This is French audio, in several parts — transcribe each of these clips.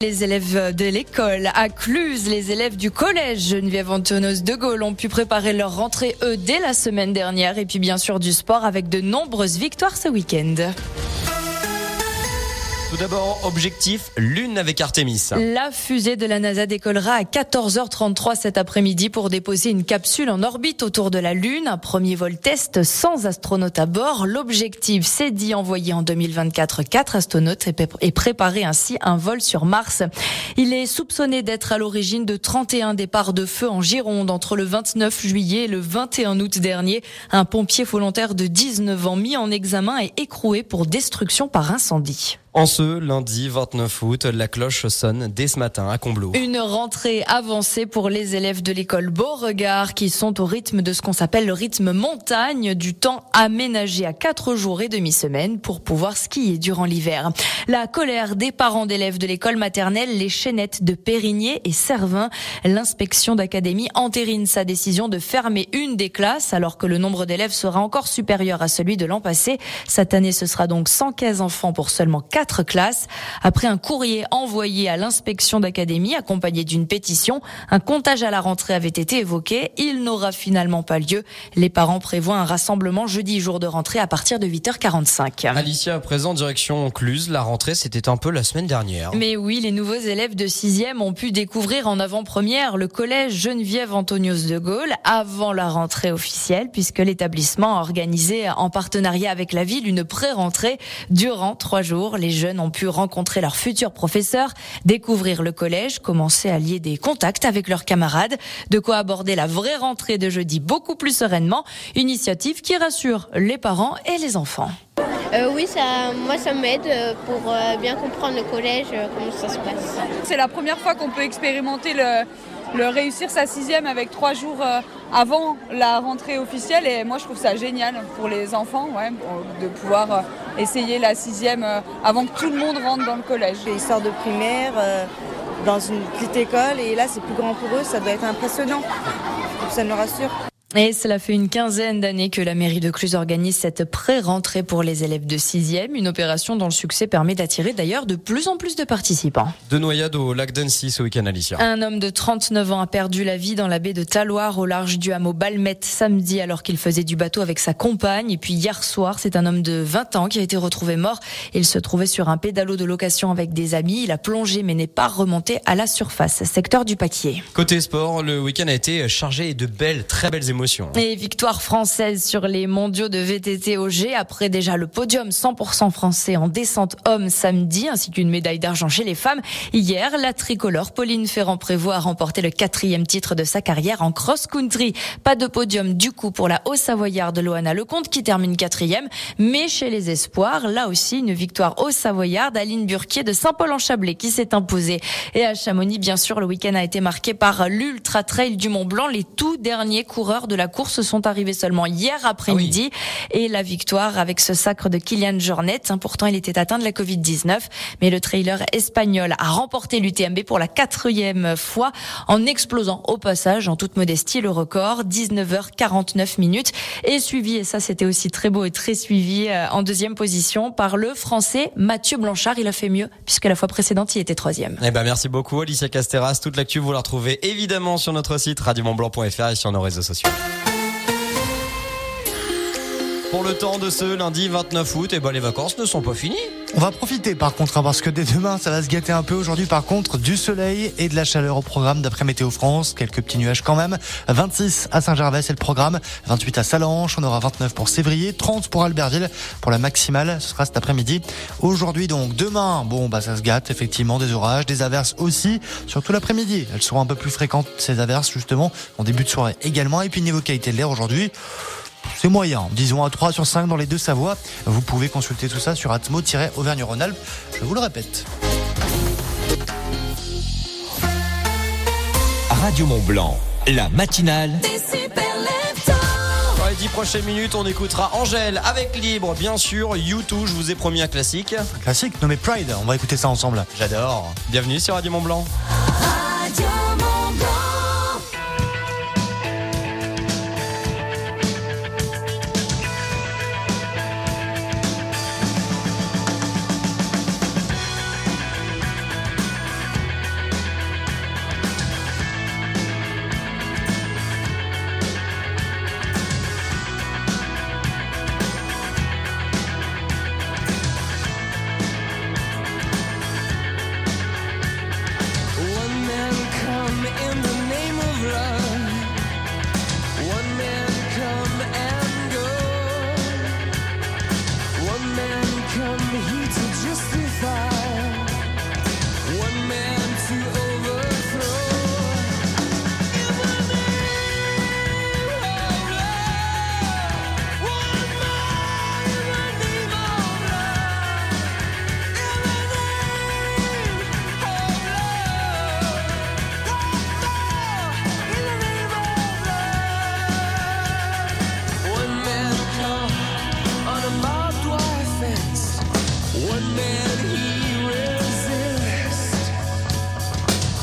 Les élèves de l'école à Cluses, les élèves du collège Geneviève-Antonos de Gaulle ont pu préparer leur rentrée, dès la semaine dernière. Et puis bien sûr du sport avec de nombreuses victoires ce week-end. Tout d'abord, objectif Lune avec Artemis. La fusée de la NASA décollera à 14h33 cet après-midi pour déposer une capsule en orbite autour de la Lune. Un premier vol test sans astronautes à bord. L'objectif, c'est d'y envoyer en 2024 4 astronautes et préparer ainsi un vol sur Mars. Il est soupçonné d'être à l'origine de 31 départs de feu en Gironde entre le 29 juillet et le 21 août dernier. Un pompier volontaire de 19 ans mis en examen et écroué pour destruction par incendie. En ce lundi 29 août, la cloche sonne dès ce matin à Combloux. Une rentrée avancée pour les élèves de l'école Beauregard qui sont au rythme de ce qu'on s'appelle le rythme montagne, du temps aménagé à 4 jours et demi-semaine pour pouvoir skier durant l'hiver. La colère des parents d'élèves de l'école maternelle Les Chénettes de Périgné et Servin. L'inspection d'académie entérine sa décision de fermer une des classes alors que le nombre d'élèves sera encore supérieur à celui de l'an passé. Cette année, ce sera donc 115 enfants pour seulement 4 classes. Après un courrier envoyé à l'inspection d'académie accompagné d'une pétition, un comptage à la rentrée avait été évoqué. Il n'aura finalement pas lieu. Les parents prévoient un rassemblement jeudi, jour de rentrée, à partir de 8h45. Alicia, à présent, direction Cluses. La rentrée, c'était un peu la semaine dernière. Mais oui, les nouveaux élèves de 6e ont pu découvrir en avant-première le collège Geneviève-Antonos de Gaulle avant la rentrée officielle, puisque l'établissement a organisé en partenariat avec la ville une pré-rentrée durant 3 jours. Les jeunes ont pu rencontrer leurs futurs professeurs, découvrir le collège, commencer à lier des contacts avec leurs camarades, de quoi aborder la vraie rentrée de jeudi beaucoup plus sereinement. Initiative qui rassure les parents et les enfants. Oui, moi ça m'aide pour bien comprendre le collège, comment ça se passe. C'est la première fois qu'on peut expérimenter le réussir sa 6e avec 3 jours avant la rentrée officielle, et moi je trouve ça génial pour les enfants, de pouvoir essayer la 6e avant que tout le monde rentre dans le collège. Ils sortent de primaire dans une petite école et là c'est plus grand pour eux, ça doit être impressionnant, ça me rassure. Et cela fait une quinzaine d'années que la mairie de Cluses organise cette pré-rentrée pour les élèves de 6e, une opération dont le succès permet d'attirer d'ailleurs de plus en plus de participants. De noyade au lac d'Annecy ce week-end, Alicia. Un homme de 39 ans a perdu la vie dans la baie de Talloires au large du hameau Balmette samedi alors qu'il faisait du bateau avec sa compagne. Et puis hier soir, c'est un homme de 20 ans qui a été retrouvé mort. Il se trouvait sur un pédalo de location avec des amis. Il a plongé mais n'est pas remonté à la surface, secteur du Paquier. Côté sport, le week-end a été chargé de très belles émotions. Et victoire française sur les mondiaux de VTT au G, après déjà le podium 100% français en descente homme samedi, ainsi qu'une médaille d'argent chez les femmes. Hier, la tricolore Pauline Ferrand-Prévot a remporté le 4e titre de sa carrière en cross-country. Pas de podium du coup pour la Haut-Savoyarde Loana Lecomte qui termine 4e, mais chez les espoirs, là aussi une victoire Haut-Savoyarde, Aline Burquier de Saint-Paul-en-Chablais qui s'est imposée. Et à Chamonix, bien sûr, le week-end a été marqué par l'Ultra Trail du Mont-Blanc. Les tout derniers coureurs de la course sont arrivés seulement hier après-midi. Et la victoire avec ce sacre de Kilian Jornet. Pourtant, il était atteint de la Covid-19. Mais le trailer espagnol a remporté l'UTMB pour la 4e fois en explosant au passage, en toute modestie, le record, 19h49 minutes. Et suivi, et ça c'était aussi très beau et très suivi, en 2e position par le Français Mathieu Blanchard. Il a fait mieux puisque la fois précédente, il était 3e. Merci beaucoup Alicia Casteras. Toute l'actu, vous la retrouvez évidemment sur notre site radiomontblanc.fr et sur nos réseaux sociaux. Pour le temps de ce lundi 29 août, les vacances ne sont pas finies. On va profiter par contre, parce que dès demain, ça va se gâter un peu. Aujourd'hui, par contre, du soleil et de la chaleur au programme d'après Météo France. Quelques petits nuages quand même. 26 à Saint-Gervais, c'est le programme. 28 à Salanches. On aura 29 pour Sévrier. 30 pour Albertville. Pour la maximale, ce sera cet après-midi. Aujourd'hui, donc, demain, ça se gâte. Effectivement, des orages, des averses aussi. Surtout l'après-midi. Elles seront un peu plus fréquentes, ces averses, justement, en début de soirée également. Et puis, niveau qualité de l'air aujourd'hui, c'est moyen, disons à 3 sur 5 dans les deux Savoies. Vous pouvez consulter tout ça sur Atmo-Auvergne-Rhône-Alpes. Je vous le répète. Radio Mont-Blanc, la matinale. Dans les 10 prochaines minutes, on écoutera Angèle avec Libre, bien sûr. U2, je vous ai promis un classique. Un classique nommé Pride, on va écouter ça ensemble. J'adore. Bienvenue sur Radio Mont-Blanc. Radio Mont-Blanc.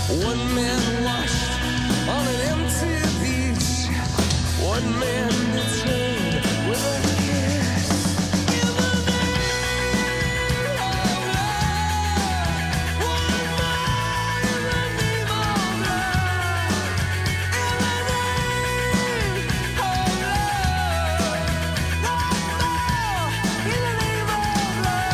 One man washed on an empty beach. One man betrayed with a kiss. In the name of love, one more in the name of love. In the name of love, one more in the name of love.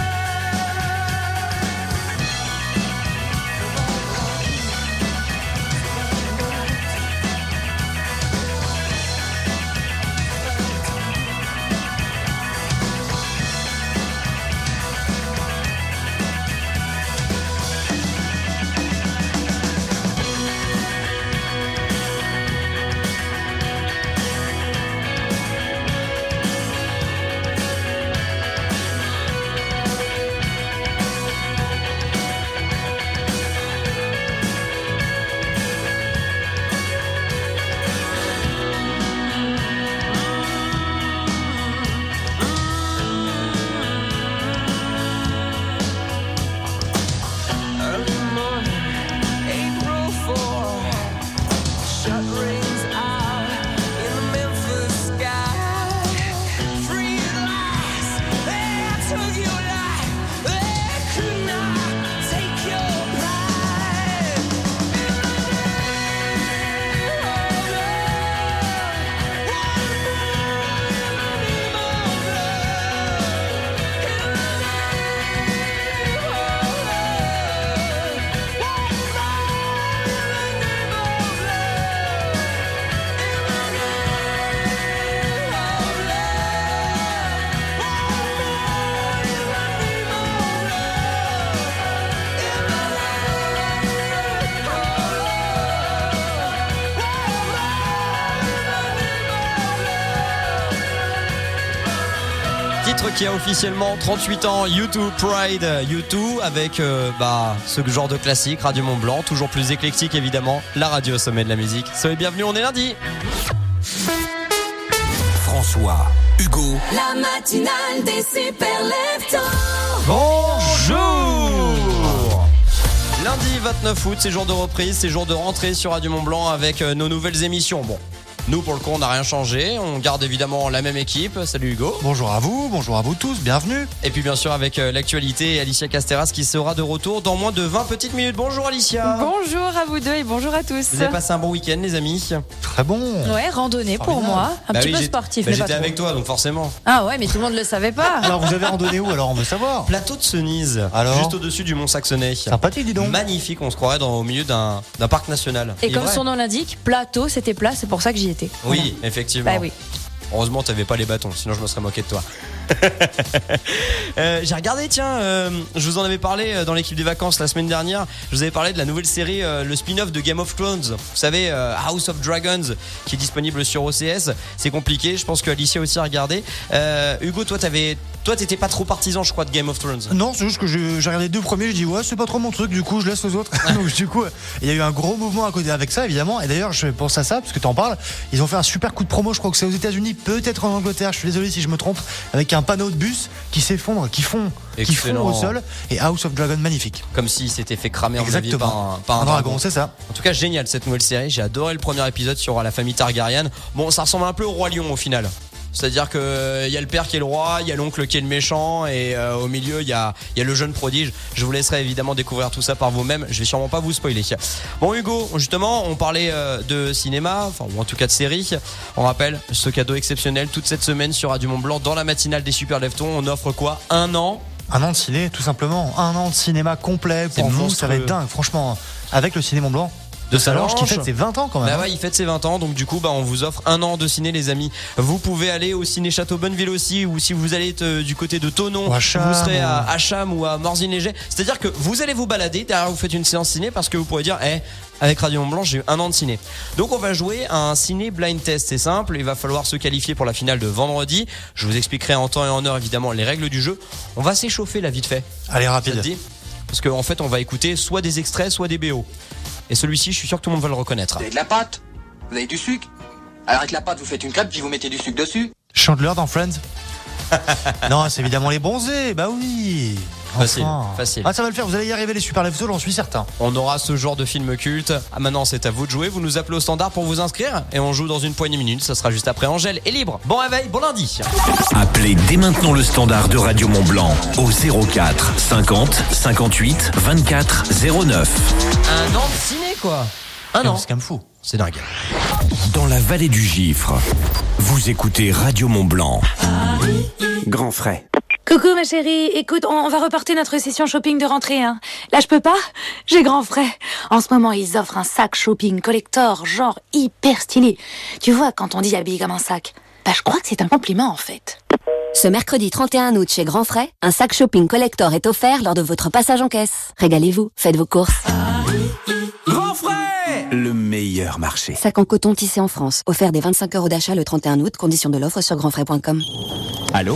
Early morning, April 4. Shut rings out in the Memphis sky. Free at last, they took your life. They could not take your pride. In the name of love, one more in the name of love. In the name of love, one more in the name of love. In the name of love, one more in the name of Titre qui a officiellement 38 ans, U2 Pride, U2 avec ce genre de classique, Radio Mont Blanc, toujours plus éclectique évidemment, la radio au sommet de la musique. Soyez bienvenus, on est lundi. François, Hugo, La matinale des super leftos. Bonjour. Lundi 29 août, c'est jour de reprise, c'est jour de rentrée sur Radio Mont Blanc avec nos nouvelles émissions. Bon, nous pour le coup on n'a rien changé, on garde évidemment la même équipe. Salut Hugo. Bonjour à vous tous, bienvenue. Et puis bien sûr avec l'actualité, Alicia Casteras qui sera de retour dans moins de 20 petites minutes. Bonjour Alicia. Bonjour à vous deux et bonjour à tous. Vous avez passé un bon week-end les amis? Très bon. Ouais, randonnée pour moi. Un petit peu sportif, mais pas j'étais trop. avec toi donc forcément. Ah ouais, mais tout le monde le savait pas. Alors vous avez randonné où alors, on veut savoir. Plateau de Cenise, Alors juste au-dessus du Mont Saxonnet. Sympathique, dis donc. Magnifique, on se croirait au milieu d'un parc national. Et Il est comme vrai. son nom l'indique, plateau, c'était plat, c'est pour ça que j'y étais. Oui, effectivement. Bah oui. Heureusement, t'avais pas les bâtons, sinon je me serais moqué de toi. J'ai regardé, tiens, je vous en avais parlé dans l'équipe des vacances la semaine dernière. Je vous avais parlé de la nouvelle série, le spin-off de Game of Thrones. Vous savez, House of Dragons, qui est disponible sur OCS. C'est compliqué, je pense que Alicia aussi a regardé. Hugo, toi, t'étais pas trop partisan, je crois, de Game of Thrones. Non, c'est juste que j'ai regardé les deux premiers, j'ai dit ouais, c'est pas trop mon truc, du coup je laisse aux autres. Donc du coup, il y a eu un gros mouvement à côté avec ça évidemment. Et d'ailleurs, je pense à ça parce que t'en parles. Ils ont fait un super coup de promo, je crois que c'est aux États-Unis, peut-être en Angleterre. Je suis désolé si je me trompe, avec un panneau de bus qui s'effondre, qui fond au sol. Et House of Dragon, magnifique. Comme s'il s'était fait cramer en Exactement. par un dragon. C'est ça. En tout cas, génial cette nouvelle série. J'ai adoré le premier épisode sur la famille Targaryen. Bon, ça ressemble un peu au Roi Lion au final. C'est-à-dire que y a le père qui est le roi, il y a l'oncle qui est le méchant, et au milieu il y a le jeune prodige. Je vous laisserai évidemment découvrir tout ça par vous-même. Je vais sûrement pas vous spoiler. Bon Hugo, justement, on parlait de cinéma, enfin ou en tout cas de série. On rappelle ce cadeau exceptionnel toute cette semaine sur Radio Mont Blanc dans la matinale des Super Leftons. On offre quoi? Un an de ciné, tout simplement. Un an de cinéma complet pour vous, ça va être dingue, franchement. Avec le Ciné Mont Blanc de Salange qui fête ses 20 ans quand même. Bah ouais, il fête ses 20 ans, donc du coup on vous offre un an de ciné les amis. Vous pouvez aller au ciné Château Bonneville aussi, ou si vous allez du côté de Thonon, vous serez à Cham ou à Morzine-Léger. C'est-à-dire que vous allez vous balader, derrière vous faites une séance ciné parce que vous pourrez dire avec Radio Mont Blanc j'ai eu un an de ciné. Donc on va jouer à un ciné blind test, c'est simple, il va falloir se qualifier pour la finale de vendredi. Je vous expliquerai en temps et en heure évidemment les règles du jeu. On va s'échauffer là vite fait. Allez, rapide. Ça te dit ? Parce qu'en fait on va écouter soit des extraits, soit des BO. Et celui-ci, je suis sûr que tout le monde va le reconnaître. Vous avez de la pâte? Vous avez du sucre? Alors avec la pâte, vous faites une crêpe puis vous mettez du sucre dessus. Chandler dans Friends. Non, c'est évidemment les bronzés, bah oui. Facile, Enfin. facile. Ah, ça va le faire, vous allez y arriver les super leftos, j'en suis certain. On aura ce genre de film culte. Ah, maintenant, c'est à vous de jouer. Vous nous appelez au standard pour vous inscrire et on joue dans une poignée de minutes. Ça sera juste après Angèle et Libre. Bon réveil, bon lundi. Appelez dès maintenant le standard de Radio Mont-Blanc au 04 50 58 24 09. Un an de ciné, quoi. Un an. C'est quand même fou. C'est dingue. Dans la vallée du Gifre, vous écoutez Radio Mont-Blanc. Grand frais. Coucou ma chérie, écoute, on va reporter notre session shopping de rentrée, hein. Là je peux pas, j'ai grand frais. En ce moment ils offrent un sac shopping collector, genre hyper stylé. Tu vois, quand on dit habillé comme un sac, je crois que c'est un compliment en fait. Ce mercredi 31 août chez Grand Frais, un sac shopping collector est offert lors de votre passage en caisse. Régalez-vous, faites vos courses. Grand frais, le meilleur marché. Sac en coton tissé en France, offert des 25 € d'achat le 31 août, conditions de l'offre sur grandfrais.com. Allô ?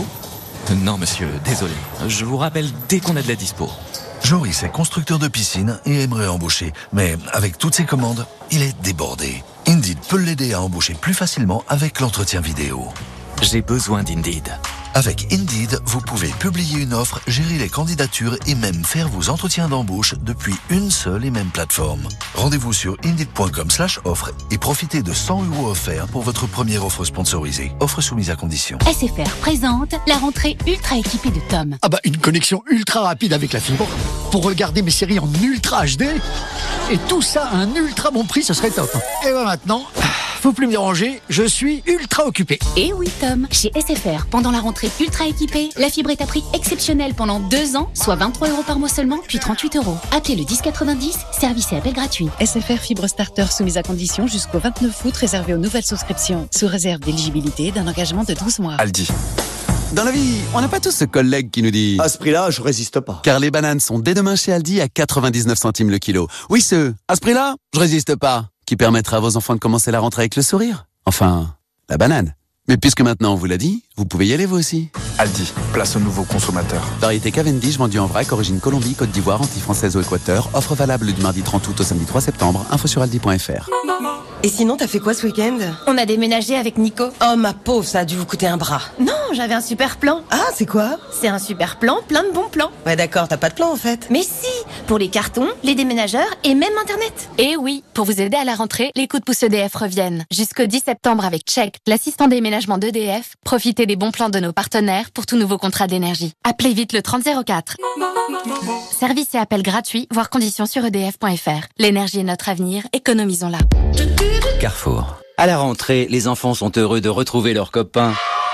Non monsieur, désolé. Je vous rappelle dès qu'on a de la dispo. Joris est constructeur de piscine et aimerait embaucher. Mais avec toutes ses commandes, il est débordé. Indeed peut l'aider à embaucher plus facilement avec l'entretien vidéo. J'ai besoin d'Indeed. Avec Indeed, vous pouvez publier une offre, gérer les candidatures et même faire vos entretiens d'embauche depuis une seule et même plateforme. Rendez-vous sur Indeed.com/offre et profitez de 100 € offerts pour votre première offre sponsorisée. Offre soumise à condition. SFR présente la rentrée ultra équipée de Tom. Ah bah une connexion ultra rapide avec la fibre pour regarder mes séries en ultra HD et tout ça à un ultra bon prix, ce serait top. Et bah maintenant, faut plus me déranger, je suis ultra occupé. Et oui Tom, chez SFR, pendant la rentrée ultra équipée, la fibre est à prix exceptionnel pendant 2 ans, soit 23 € par mois seulement, puis 38 €. Appelez le 1090, service et appel gratuit. SFR Fibre Starter soumise à condition jusqu'au 29 août, réservé aux nouvelles souscriptions, sous réserve d'éligibilité d'un engagement de 12 mois. Aldi. Dans la vie, on n'a pas tous ce collègue qui nous dit « À ce prix-là, je résiste pas ». Car les bananes sont dès demain chez Aldi à 99 centimes le kilo. Oui, à ce prix-là, je résiste pas. Qui permettra à vos enfants de commencer la rentrée avec le sourire. Enfin, la banane. Mais puisque maintenant on vous l'a dit, vous pouvez y aller vous aussi. Aldi, place aux nouveaux consommateurs. Variété Cavendish vendue en vrac, origine Colombie, Côte d'Ivoire, anti-française au Équateur. Offre valable du mardi 30 août au samedi 3 septembre. Info sur aldi.fr. Et sinon, t'as fait quoi ce week-end ? On a déménagé avec Nico. Oh ma pauvre, ça a dû vous coûter un bras. Non, j'avais un super plan. Ah, c'est quoi ? C'est un super plan, plein de bons plans. Ouais d'accord, t'as pas de plan en fait. Mais si, pour les cartons, les déménageurs et même Internet. Et oui, pour vous aider à la rentrée, les coups de pouce EDF reviennent. Jusqu'au 10 septembre avec Check, l'assistant déménagement d'EDF, profitez des bons plans de nos partenaires pour tout nouveau contrat d'énergie. Appelez vite le 3004. Service et appel gratuit, voire conditions sur edf.fr. L'énergie est notre avenir, économisons-la. Carrefour. À la rentrée, les enfants sont heureux de retrouver leurs copains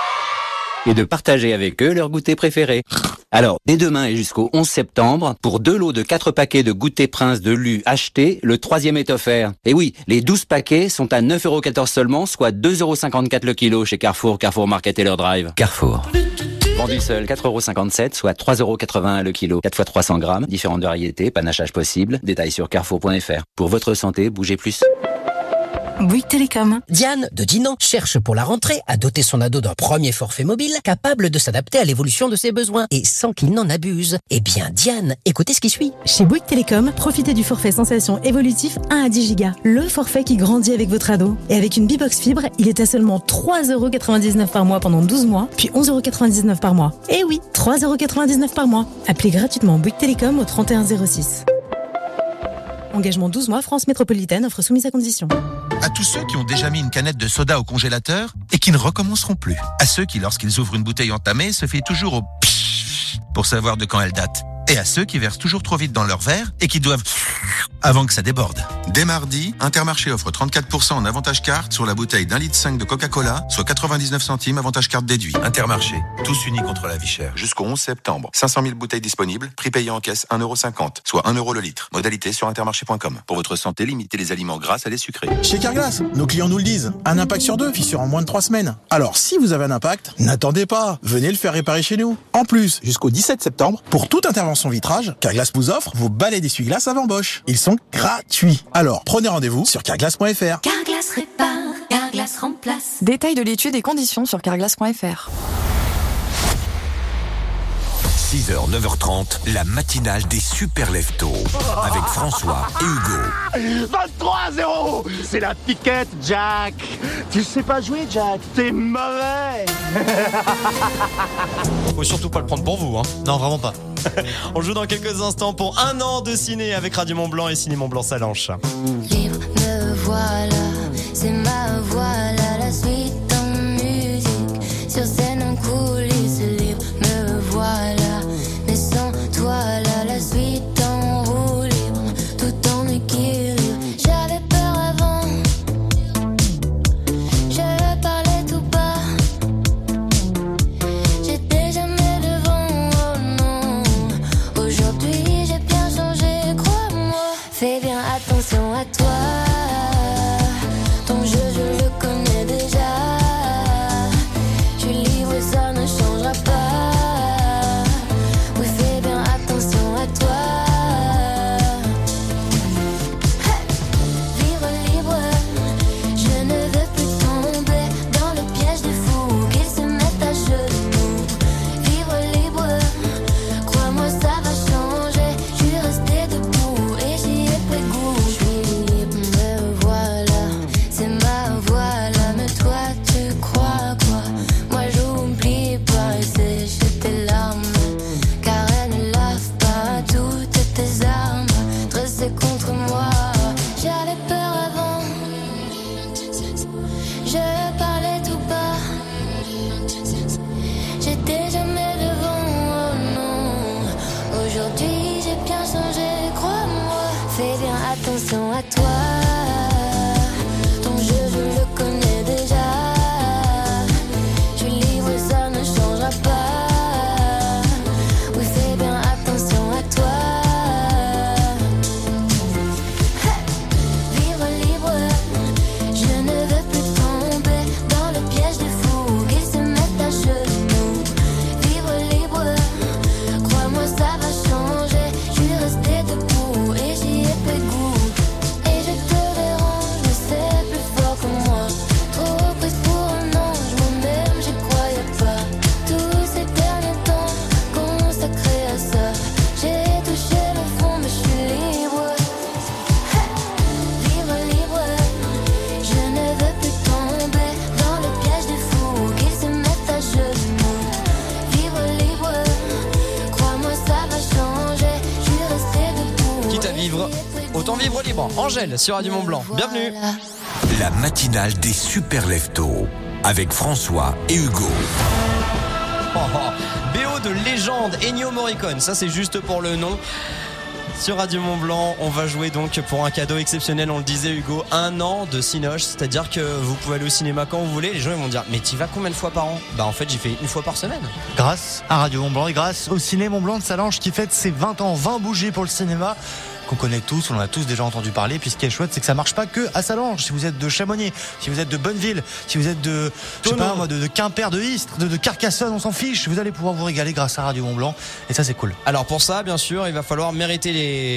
et de partager avec eux leur goûter préféré. Alors, dès demain et jusqu'au 11 septembre, pour 2 lots de 4 paquets de goûter Prince de Lu achetés, le 3e est offert. Et oui, les 12 paquets sont à 9,14 € seulement, soit 2,54 € le kilo chez Carrefour, Carrefour Market et leur drive. Carrefour. Vendu seul, 4,57 €, soit 3,81 € le kilo. 4 x 300 grammes, différentes variétés, panachage possible. Détails sur carrefour.fr. Pour votre santé, bougez plus. Bouygues Télécom. Diane de Dinan cherche pour la rentrée à doter son ado d'un premier forfait mobile capable de s'adapter à l'évolution de ses besoins et sans qu'il n'en abuse. Eh bien Diane, écoutez ce qui suit. Chez Bouygues Télécom, profitez du forfait sensation évolutif 1 à 10 Go. Le forfait qui grandit avec votre ado. Et avec une Bibox Fibre, il est à seulement 3,99 € par mois pendant 12 mois, puis 11,99 € par mois. Eh oui, 3,99 € par mois. Appelez gratuitement Bouygues Télécom au 3106. Engagement 12 mois, France métropolitaine, offre soumise à condition. À tous ceux qui ont déjà mis une canette de soda au congélateur et qui ne recommenceront plus. À ceux qui, lorsqu'ils ouvrent une bouteille entamée, se fait toujours au pshhh pour savoir de quand elle date. Et à ceux qui versent toujours trop vite dans leur verre et qui doivent avant que ça déborde. Dès mardi, Intermarché offre 34% en avantage carte sur la bouteille d'1,5 litre de Coca-Cola, soit 99 centimes avantage carte déduit. Intermarché, tous unis contre la vie chère. Jusqu'au 11 septembre. 500 000 bouteilles disponibles, prix payé en caisse 1,50 €, soit 1 € le litre. Modalité sur intermarché.com. Pour votre santé, limitez les aliments gras à les sucrés. Chez Carglass, nos clients nous le disent. Un impact sur 2, fissure en moins de 3 semaines. Alors, si vous avez un impact, n'attendez pas. Venez le faire réparer chez nous. En plus, jusqu'au 17 septembre, pour toute intervention vitrage, Carglass vous offre vos balais d'essuie-glace avant Bosch. Ils sont gratuits. Alors, prenez rendez-vous sur carglass.fr. Carglass répare, Carglass remplace. Détails de l'étude et conditions sur carglass.fr. 6h, 9h30, la matinale des super leftos avec François et Hugo. 23-0. C'est la piquette, Jack. Tu sais pas jouer, Jack. T'es mauvais. Faut surtout pas le prendre pour vous, hein. Non, vraiment pas. On joue dans quelques instants pour 1 an de ciné avec Radio Mont-Blanc et Ciné Mont-Blanc Salanches. Libre, me voilà, c'est ma voix là, la suite en musique. Sur scène en coulisses, libre, me voilà, mais sans toi là, la suite en roue libre, tout en équilibre. J'avais peur avant, je parlais tout bas, j'étais jamais devant, oh non. Aujourd'hui j'ai bien changé, crois-moi. Fais bien attention à toi. Ton jeu je le connais déjà. Je suis libre et ça ne changera pas. Oui, fais bien attention à toi. Vivre libre, je ne veux plus tomber dans le piège des fous qui se mettent à genoux. Vivre libre, crois-moi ça va changer. Je suis restée debout et j'y ai pris goût. Je suis libre, me voilà, c'est ma voix là, mais toi tu crois quoi? Moi j'oublie pas et sécher tes larmes, car elles ne lavent pas toutes tes armes dressées contre moi. J'avais peur avant, je parlais tout bas, j'étais jamais devant, oh non. Aujourd'hui j'ai bien changé, crois-moi. Fais bien attention à toi. Ton jeu je le connais déjà. Je suis libre et ça ne changera pas. Oui, fais bien attention à toi. Vivre libre, je ne veux plus tomber dans le piège des fous qui se mettent à genoux. Vivre libre, crois-moi ça va changer. Je suis restée debout et j'y ai pris goût. Et je te dérange, mais c'est plus fort que moi. Trop prise pour un ange, moi-même j'y croyais pas. Tous ces derniers temps consacrés à ça, j'ai touché le fond mais je suis libre. Vivre libre, je ne veux plus tomber dans le piège des fous qui se mettent à genoux. Vivre libre, crois-moi ça va changer. Je suis restée debout. Quitte à vivre, autant vivre libre. Angèle sur Radio Mont-Blanc. Bienvenue. La matinale des super leftos avec François et Hugo. Oh, oh. BO de légende, Ennio Morricone, ça c'est juste pour le nom. Sur Radio Mont-Blanc, on va jouer donc pour un cadeau exceptionnel, on le disait Hugo, 1 an de Cinoche, c'est-à-dire que vous pouvez aller au cinéma quand vous voulez. Les gens ils vont dire, mais t'y vas combien de fois par an? Bah en fait j'y fais 1 fois par semaine. Grâce à Radio Mont-Blanc et grâce au Ciné Mont-Blanc de Salanches qui fête ses 20 ans, 20 bougies pour le cinéma, qu'on connaît tous, on en a tous déjà entendu parler. Puis ce qui est chouette, c'est que ça marche pas que à Salanches. Si vous êtes de Chamonix, si vous êtes de Bonneville, si vous êtes de, je sais pas moi, de Quimper, de Istres, de Carcassonne, on s'en fiche. Vous allez pouvoir vous régaler grâce à Radio Mont-Blanc. Et ça, c'est cool. Alors pour ça, bien sûr, il va falloir mériter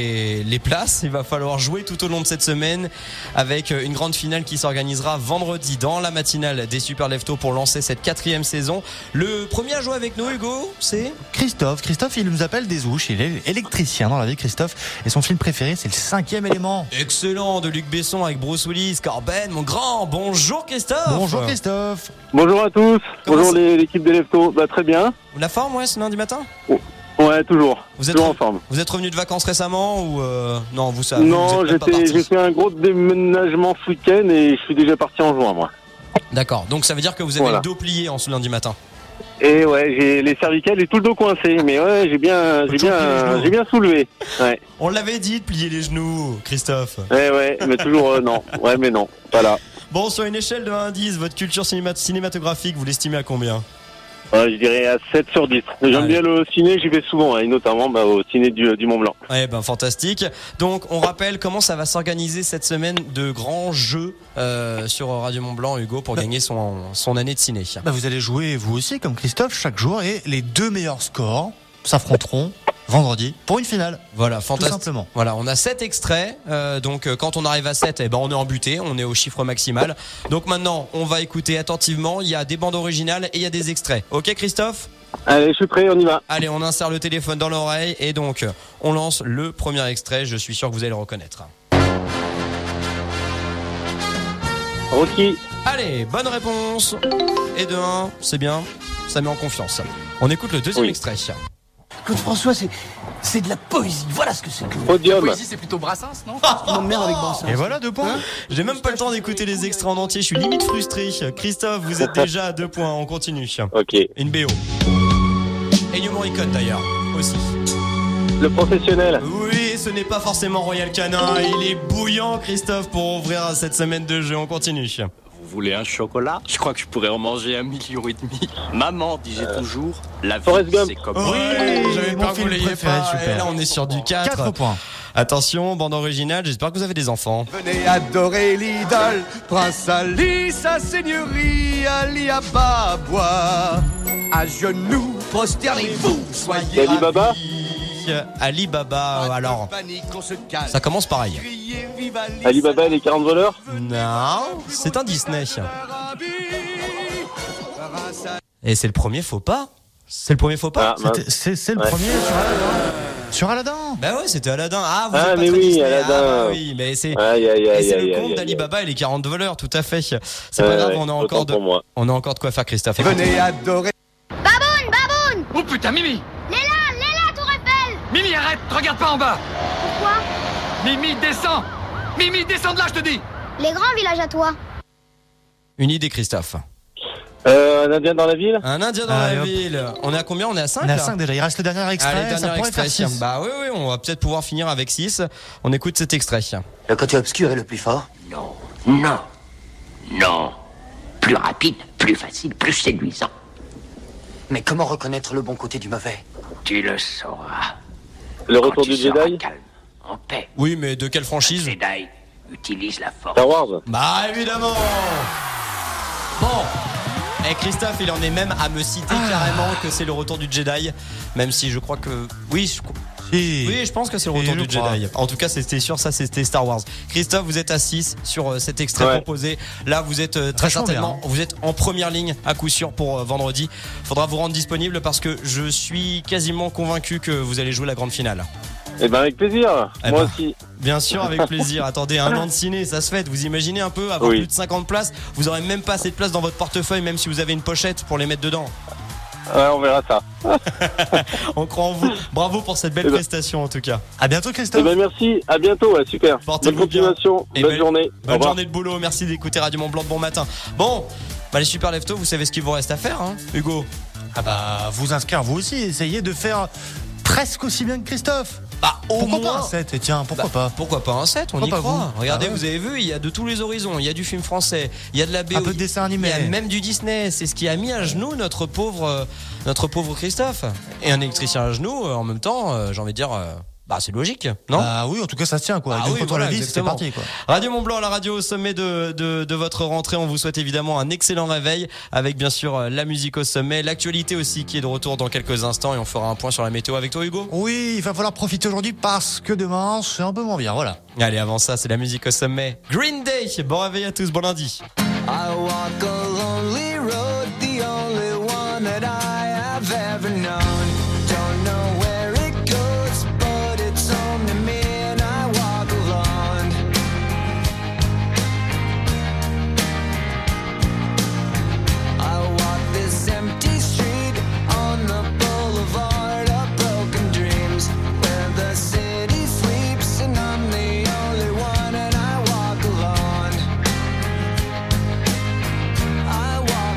les places. Il va falloir jouer tout au long de cette semaine avec une grande finale qui s'organisera vendredi dans la matinale des Super Leftos pour lancer cette 4e saison. Le premier à jouer avec nous, Hugo, c'est Christophe. Christophe, il nous appelle des Ouches. Il est électricien dans la vie, Christophe. Et son film préféré, c'est Le 5e élément. Excellent, de Luc Besson avec Bruce Willis, Corben, mon grand. Bonjour Christophe. Bonjour Christophe. Bonjour à tous. Bonjour l'équipe des Leftos. Bah, très bien. La forme, ouais, ce lundi matin? Ouais, toujours. Vous êtes toujours en forme. Vous êtes revenu de vacances récemment ou non, vous savez? Non, j'ai fait un gros déménagement ce week-end et je suis déjà parti en juin, moi. D'accord. Donc ça veut dire que vous avez le dos plié en ce lundi matin. Et ouais, j'ai les cervicales et tout le dos coincé, mais ouais, j'ai bien soulevé. Ouais. On l'avait dit de plier les genoux, Christophe. Ouais, mais toujours non. Ouais, mais non, pas là. Bon, sur une échelle de 1 à 10, votre culture cinématographique, vous l'estimez à combien? Je dirais à 7 sur 10. J'aime bien le ciné, j'y vais souvent, et notamment au ciné du Mont-Blanc. Ouais, ben fantastique. Donc, on rappelle comment ça va s'organiser cette semaine de grands jeux sur Radio Mont-Blanc, Hugo, pour gagner son année de ciné. Vous allez jouer, vous aussi, comme Christophe, chaque jour, et les 2 meilleurs scores s'affronteront vendredi pour une finale. Voilà, fantastique. Tout simplement. Voilà, on a 7 extraits. Donc quand on arrive à 7, on est embuté, on est au chiffre maximal. Donc maintenant, on va écouter attentivement. Il y a des bandes originales et il y a des extraits. Ok Christophe? Allez, je suis prêt, on y va. Allez, on insère le téléphone dans l'oreille et donc on lance le premier extrait. Je suis sûr que vous allez le reconnaître. Rocky. Allez, bonne réponse. Et de 1, c'est bien, ça met en confiance. On écoute le deuxième extrait. Claude François, c'est de la poésie. Voilà ce que c'est. Podium. La poésie, c'est plutôt Brassens, non? Tu m'emmerdes avec Brassens. Et voilà 2 points. J'ai même pas le temps d'écouter les extraits en entier, je suis limite frustré. Christophe, vous êtes déjà à 2 points, on continue. Ok. Une BO. Ennio Morricone d'ailleurs, aussi. Le professionnel. Oui, ce n'est pas forcément Royal Canin, il est bouillant Christophe pour ouvrir cette semaine de jeu, on continue. Vous voulez un chocolat? Je crois que je pourrais en manger 1,5 million. Maman disait toujours, la vie Forrest Gump. c'est comme... Oui, j'avais mon peur que vous film l'ayez préféré, pas. super. Et là on est sur du 4. 4 points. Attention, bande originale, j'espère que vous avez des enfants. Venez adorer l'idole, Prince Ali, sa seigneurie, Ali Ababa. À genoux, prosternez-vous, soyez Ali Baba. Ali Baba, alors, ça commence pareil. Ali Baba et les 40 voleurs. Non, c'est un Disney. Et c'est le premier faux pas. C'est le premier faux pas. C'est le premier sur Aladdin. Bah ouais, c'était Aladdin. Ah, vous Ah, êtes pas mais très oui, Disney. Aladdin. Ah, bah oui, mais c'est le conte d'Ali Baba et les 40 voleurs, tout à fait. C'est pas grave, on a encore de quoi faire, Christophe. Venez adorer. Baboun! Oh putain, Mimi! Léla, Tour Eiffel! Mimi, arrête, regarde pas en bas! Pourquoi? Mimi, descends! Mimi, descends de là, je te dis! Les grands villages à toi. Une idée, Christophe. Un Indien dans la ville. Un Indien dans la ville. On est à combien? On est à 5 On est à là 5 déjà, il reste le dernier extrait. Allez, ça dernier pourrait extrait. faire 6. Bah oui, on va peut-être pouvoir finir avec 6. On écoute cet extrait. Le côté obscur est le plus fort? Non. Plus rapide, plus facile, plus séduisant. Mais comment reconnaître le bon côté du mauvais? Tu le sauras. Le retour du Jedi. Calme, en paix. Oui, mais de quelle franchise? Jedi utilise la force. Star Wars. Bah évidemment. Bon. Et Christophe, il en est même à me citer carrément que c'est le retour du Jedi, même si je crois que oui, je pense que c'est le retour du Jedi. En tout cas, c'était sûr, ça c'était Star Wars. Christophe, vous êtes à 6 sur cet extrait proposé. Là, vous êtes très certainement, vous êtes en première ligne à coup sûr pour vendredi. Faudra vous rendre disponible parce que je suis quasiment convaincu que vous allez jouer la grande finale. Eh ben avec plaisir. Moi aussi. Bien sûr, avec plaisir. Attendez, un an de ciné, ça se fait. Vous imaginez un peu, avoir plus de 50 places, vous aurez même pas assez de place dans votre portefeuille, même si vous avez une pochette pour les mettre dedans. Ouais, on verra ça. On croit en vous. Bravo pour cette belle prestation en tout cas. À bientôt Christophe. Eh ben merci, à bientôt, super. Bonne continuation, bonne journée. Bonne journée de boulot, merci d'écouter Radio Mont-Blanc de bon matin. Bon, les super leftos, vous savez ce qu'il vous reste à faire, hein, Hugo? Ah bah, vous inscrire vous aussi, essayez de faire presque aussi bien que Christophe. Bah, pourquoi pas un 7? Et tiens, pourquoi pas? Pourquoi pas un 7? On y croit. Regardez, vous avez vu, il y a de tous les horizons. Il y a du film français, il y a de la BO, un peu de dessin animé, il y a même du Disney. C'est ce qui a mis à genoux notre pauvre Christophe. Et un électricien à genoux, en même temps, j'ai envie de dire. C'est logique, non? Ah oui, en tout cas ça se tient quoi. La vie, c'est parti quoi. Radio Mont-Blanc, la radio au sommet de votre rentrée. On vous souhaite évidemment un excellent réveil avec bien sûr la musique au sommet, l'actualité aussi qui est de retour dans quelques instants et on fera un point sur la météo avec toi Hugo. Oui, il va falloir profiter aujourd'hui parce que demain c'est un peu moins bien, voilà. Allez, avant ça, c'est la musique au sommet. Green Day, bon réveil à tous, bon lundi. I walk a lonely road, the only one that I have ever known. Don't know where it goes, but it's home to me and I walk alone. I walk this empty street on the boulevard of broken dreams, where the city sleeps and I'm the only one and I walk alone. I walk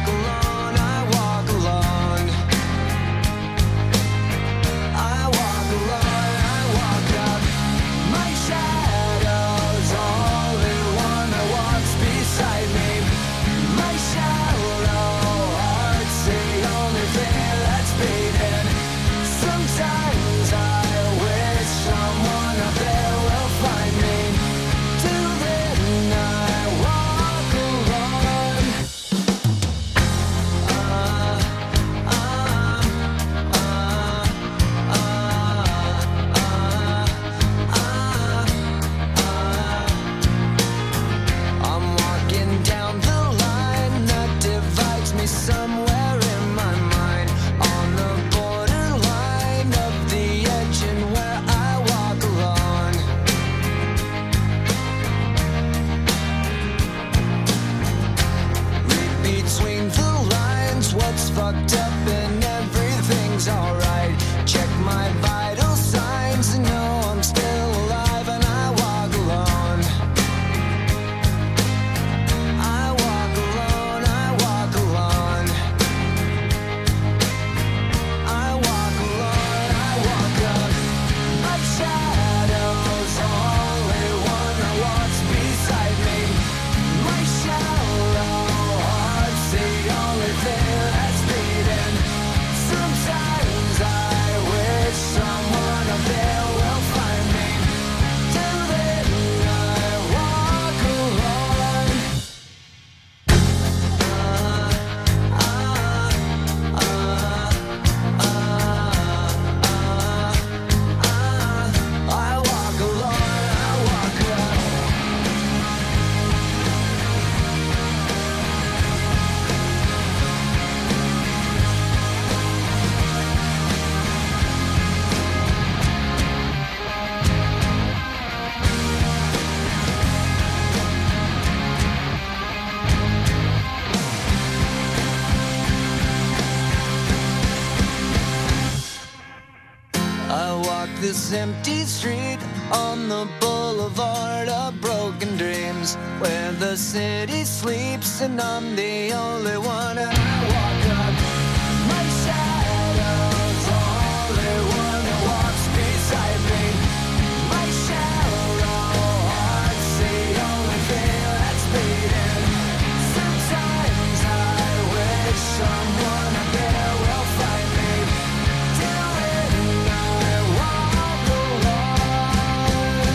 this empty street on the boulevard of broken dreams, where the city sleeps and I'm the only one. And I walk up, my shadow's the only one that walks beside me. My shallow heart's the only thing that's beating. Sometimes I wish someone up there will find me. Till then I walk alone.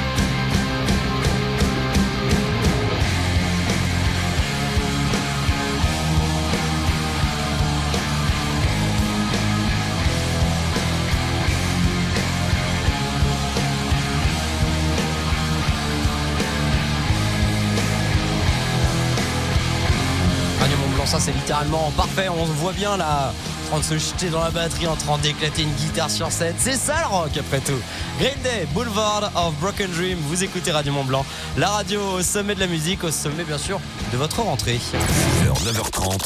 Radio Mont Blanc, ça c'est littéralement parfait. On se voit bien là, en train de se jeter dans la batterie, en train d'éclater une guitare sur scène. C'est ça le rock après tout. Green Day, Boulevard of Broken Dream. Vous écoutez Radio Mont Blanc, la radio au sommet de la musique, au sommet bien sûr de votre rentrée. 6h, 9h30.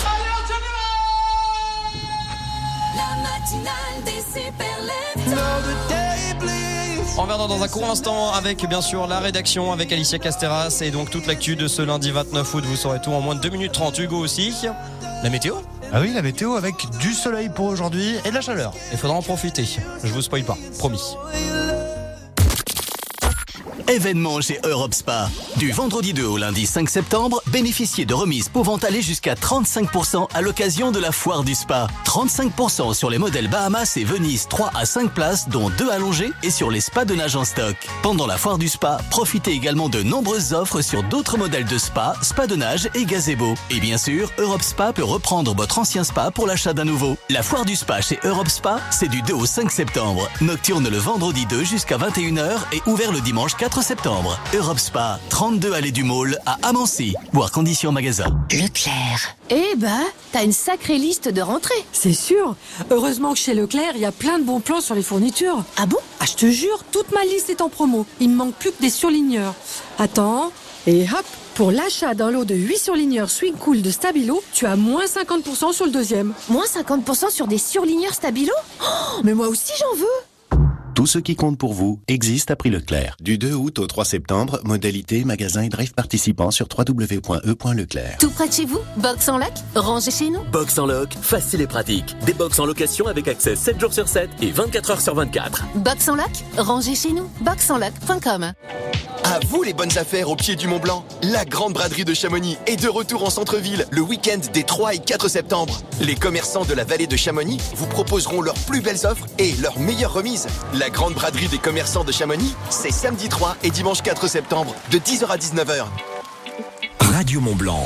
La matinale des super On reviendra dans un court instant avec bien sûr la rédaction, avec Alicia Casteras et donc toute l'actu de ce lundi 29 août. Vous saurez tout en moins de 2 minutes 30. Hugo aussi. La météo ? Ah oui, la météo avec du soleil pour aujourd'hui et de la chaleur. Il faudra en profiter. Je vous spoil pas, promis. Événement chez Europe Spa. Du vendredi 2 au lundi 5 septembre, bénéficiez de remises pouvant aller jusqu'à 35% à l'occasion de la foire du spa. 35% sur les modèles Bahamas et Venise 3 à 5 places, dont 2 allongés, et sur les spas de nage en stock. Pendant la foire du spa, profitez également de nombreuses offres sur d'autres modèles de spa, spa de nage et gazebo. Et bien sûr, Europe Spa peut reprendre votre ancien spa pour l'achat d'un nouveau. La foire du spa chez Europe Spa, c'est du 2 au 5 septembre. Nocturne le vendredi 2 jusqu'à 21h et ouvert le dimanche 4 septembre. Europe Spa, 32 allée du Môle à Amancy. Voir conditions magasin. Leclerc. Eh ben, t'as une sacrée liste de rentrées. C'est sûr. Heureusement que chez Leclerc, il y a plein de bons plans sur les fournitures. Ah bon? Ah, je te jure, toute ma liste est en promo. Il me manque plus que des surligneurs. Attends, et hop, pour l'achat d'un lot de 8 surligneurs Swing Cool de Stabilo, tu as moins 50% sur le deuxième. Moins 50% sur des surligneurs Stabilo? Oh, mais moi aussi j'en veux. Tout ce qui compte pour vous existe à prix Leclerc. Du 2 août au 3 septembre, modalité, magasin et drive participants sur www.e.leclerc. Tout près de chez vous? Box en loc? Rangez chez nous? Box en loc, facile et pratique. Des box en location avec accès 7 jours sur 7 et 24 heures sur 24. Box en loc? Rangez chez nous. boxenloc.com. À vous les bonnes affaires au pied du Mont Blanc. La grande braderie de Chamonix est de retour en centre-ville le week-end des 3 et 4 septembre. Les commerçants de la vallée de Chamonix vous proposeront leurs plus belles offres et leurs meilleures remises. La grande braderie des commerçants de Chamonix, c'est samedi 3 et dimanche 4 septembre de 10h à 19h. Radio Mont Blanc.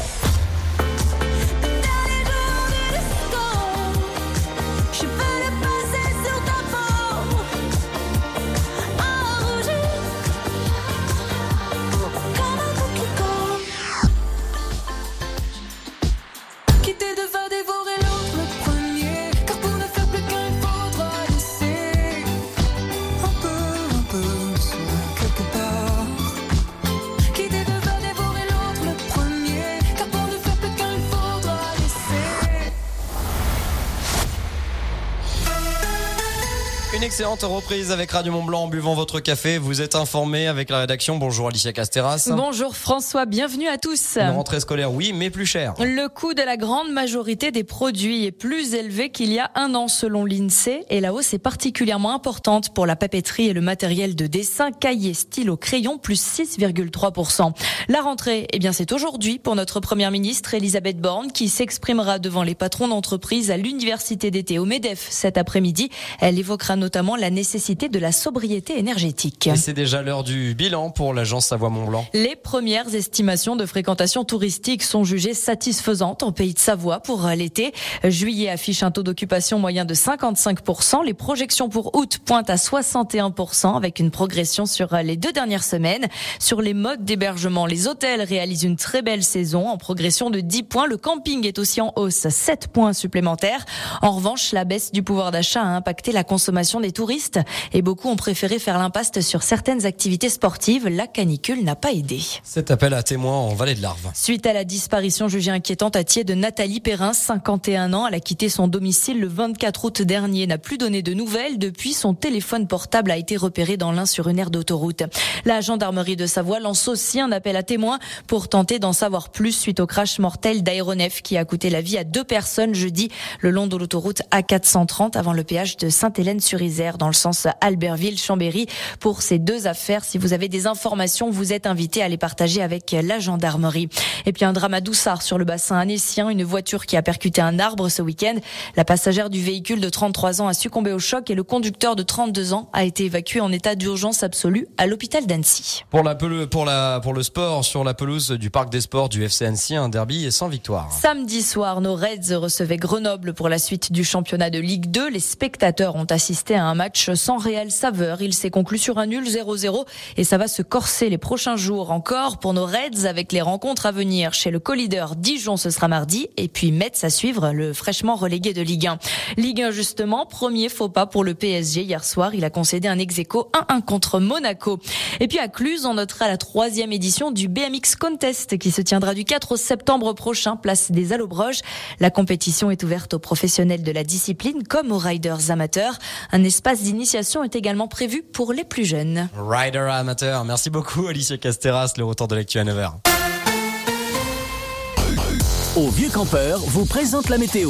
Une excellente reprise avec Radio Mont Blanc en buvant votre café. Vous êtes informés avec la rédaction. Bonjour Alicia Casteras. Bonjour François, bienvenue à tous. Une rentrée scolaire, oui, mais plus chère. Le coût de la grande majorité des produits est plus élevé qu'il y a un an selon l'INSEE et la hausse est particulièrement importante pour la papeterie et le matériel de dessin, cahiers, stylos, crayons, plus 6,3%. La rentrée, eh bien c'est aujourd'hui pour notre première ministre Elisabeth Borne qui s'exprimera devant les patrons d'entreprise à l'université d'été au MEDEF cet après-midi. Elle évoquera notamment la nécessité de la sobriété énergétique. Et c'est déjà l'heure du bilan pour l'agence Savoie-Mont-Blanc. Les premières estimations de fréquentation touristique sont jugées satisfaisantes en Pays de Savoie pour l'été. Juillet affiche un taux d'occupation moyen de 55%. Les projections pour août pointent à 61% avec une progression sur les 2 dernières semaines. Sur les modes d'hébergement, les hôtels réalisent une très belle saison en progression de 10 points. Le camping est aussi en hausse, 7 points supplémentaires. En revanche, la baisse du pouvoir d'achat a impacté la consommation des touristes et beaucoup ont préféré faire l'impasse sur certaines activités sportives. La canicule n'a pas aidé. Cet appel à témoins en Vallée de l'Arve. Suite à la disparition jugée inquiétante à Thiers de Nathalie Perrin, 51 ans, elle a quitté son domicile le 24 août dernier, n'a plus donné de nouvelles. Depuis, son téléphone portable a été repéré dans l'Ain sur une aire d'autoroute. La gendarmerie de Savoie lance aussi un appel à témoins pour tenter d'en savoir plus suite au crash mortel d'aéronef qui a coûté la vie à 2 personnes jeudi le long de l'autoroute A430 avant le péage de Sainte-Hélène-sur-Isère dans le sens Albertville-Chambéry. Pour ces 2 affaires, si vous avez des informations, vous êtes invité à les partager avec la gendarmerie. Et puis un drame à Doussard sur le bassin annécien, une voiture qui a percuté un arbre ce week-end. La passagère du véhicule de 33 ans a succombé au choc et le conducteur de 32 ans a été évacué en état d'urgence absolue à l'hôpital d'Annecy. Pour le sport, sur la pelouse du Parc des Sports du FC Annecy, un derby sans victoire. Samedi soir, nos Reds recevaient Grenoble pour la suite du championnat de Ligue 2. Les spectateurs ont assisté à un match sans réelle saveur. Il s'est conclu sur un nul 0-0 et ça va se corser les prochains jours encore pour nos Reds avec les rencontres à venir chez le co-leader Dijon, ce sera mardi, et puis Metz à suivre, le fraîchement relégué de Ligue 1. Ligue 1 justement, premier faux pas pour le PSG hier soir. Il a concédé un ex-aequo 1-1 contre Monaco. Et puis à Cluse, on notera la 3e édition du BMX Contest qui se tiendra du 4 au septembre prochain, place des Allobroges. La compétition est ouverte aux professionnels de la discipline comme aux riders amateurs. Un espace d'initiation est également prévu pour les plus jeunes. Rider amateur, merci beaucoup Alicia Casteras, le retour de l'actu à 9h. Au Vieux Campeur vous présente la météo.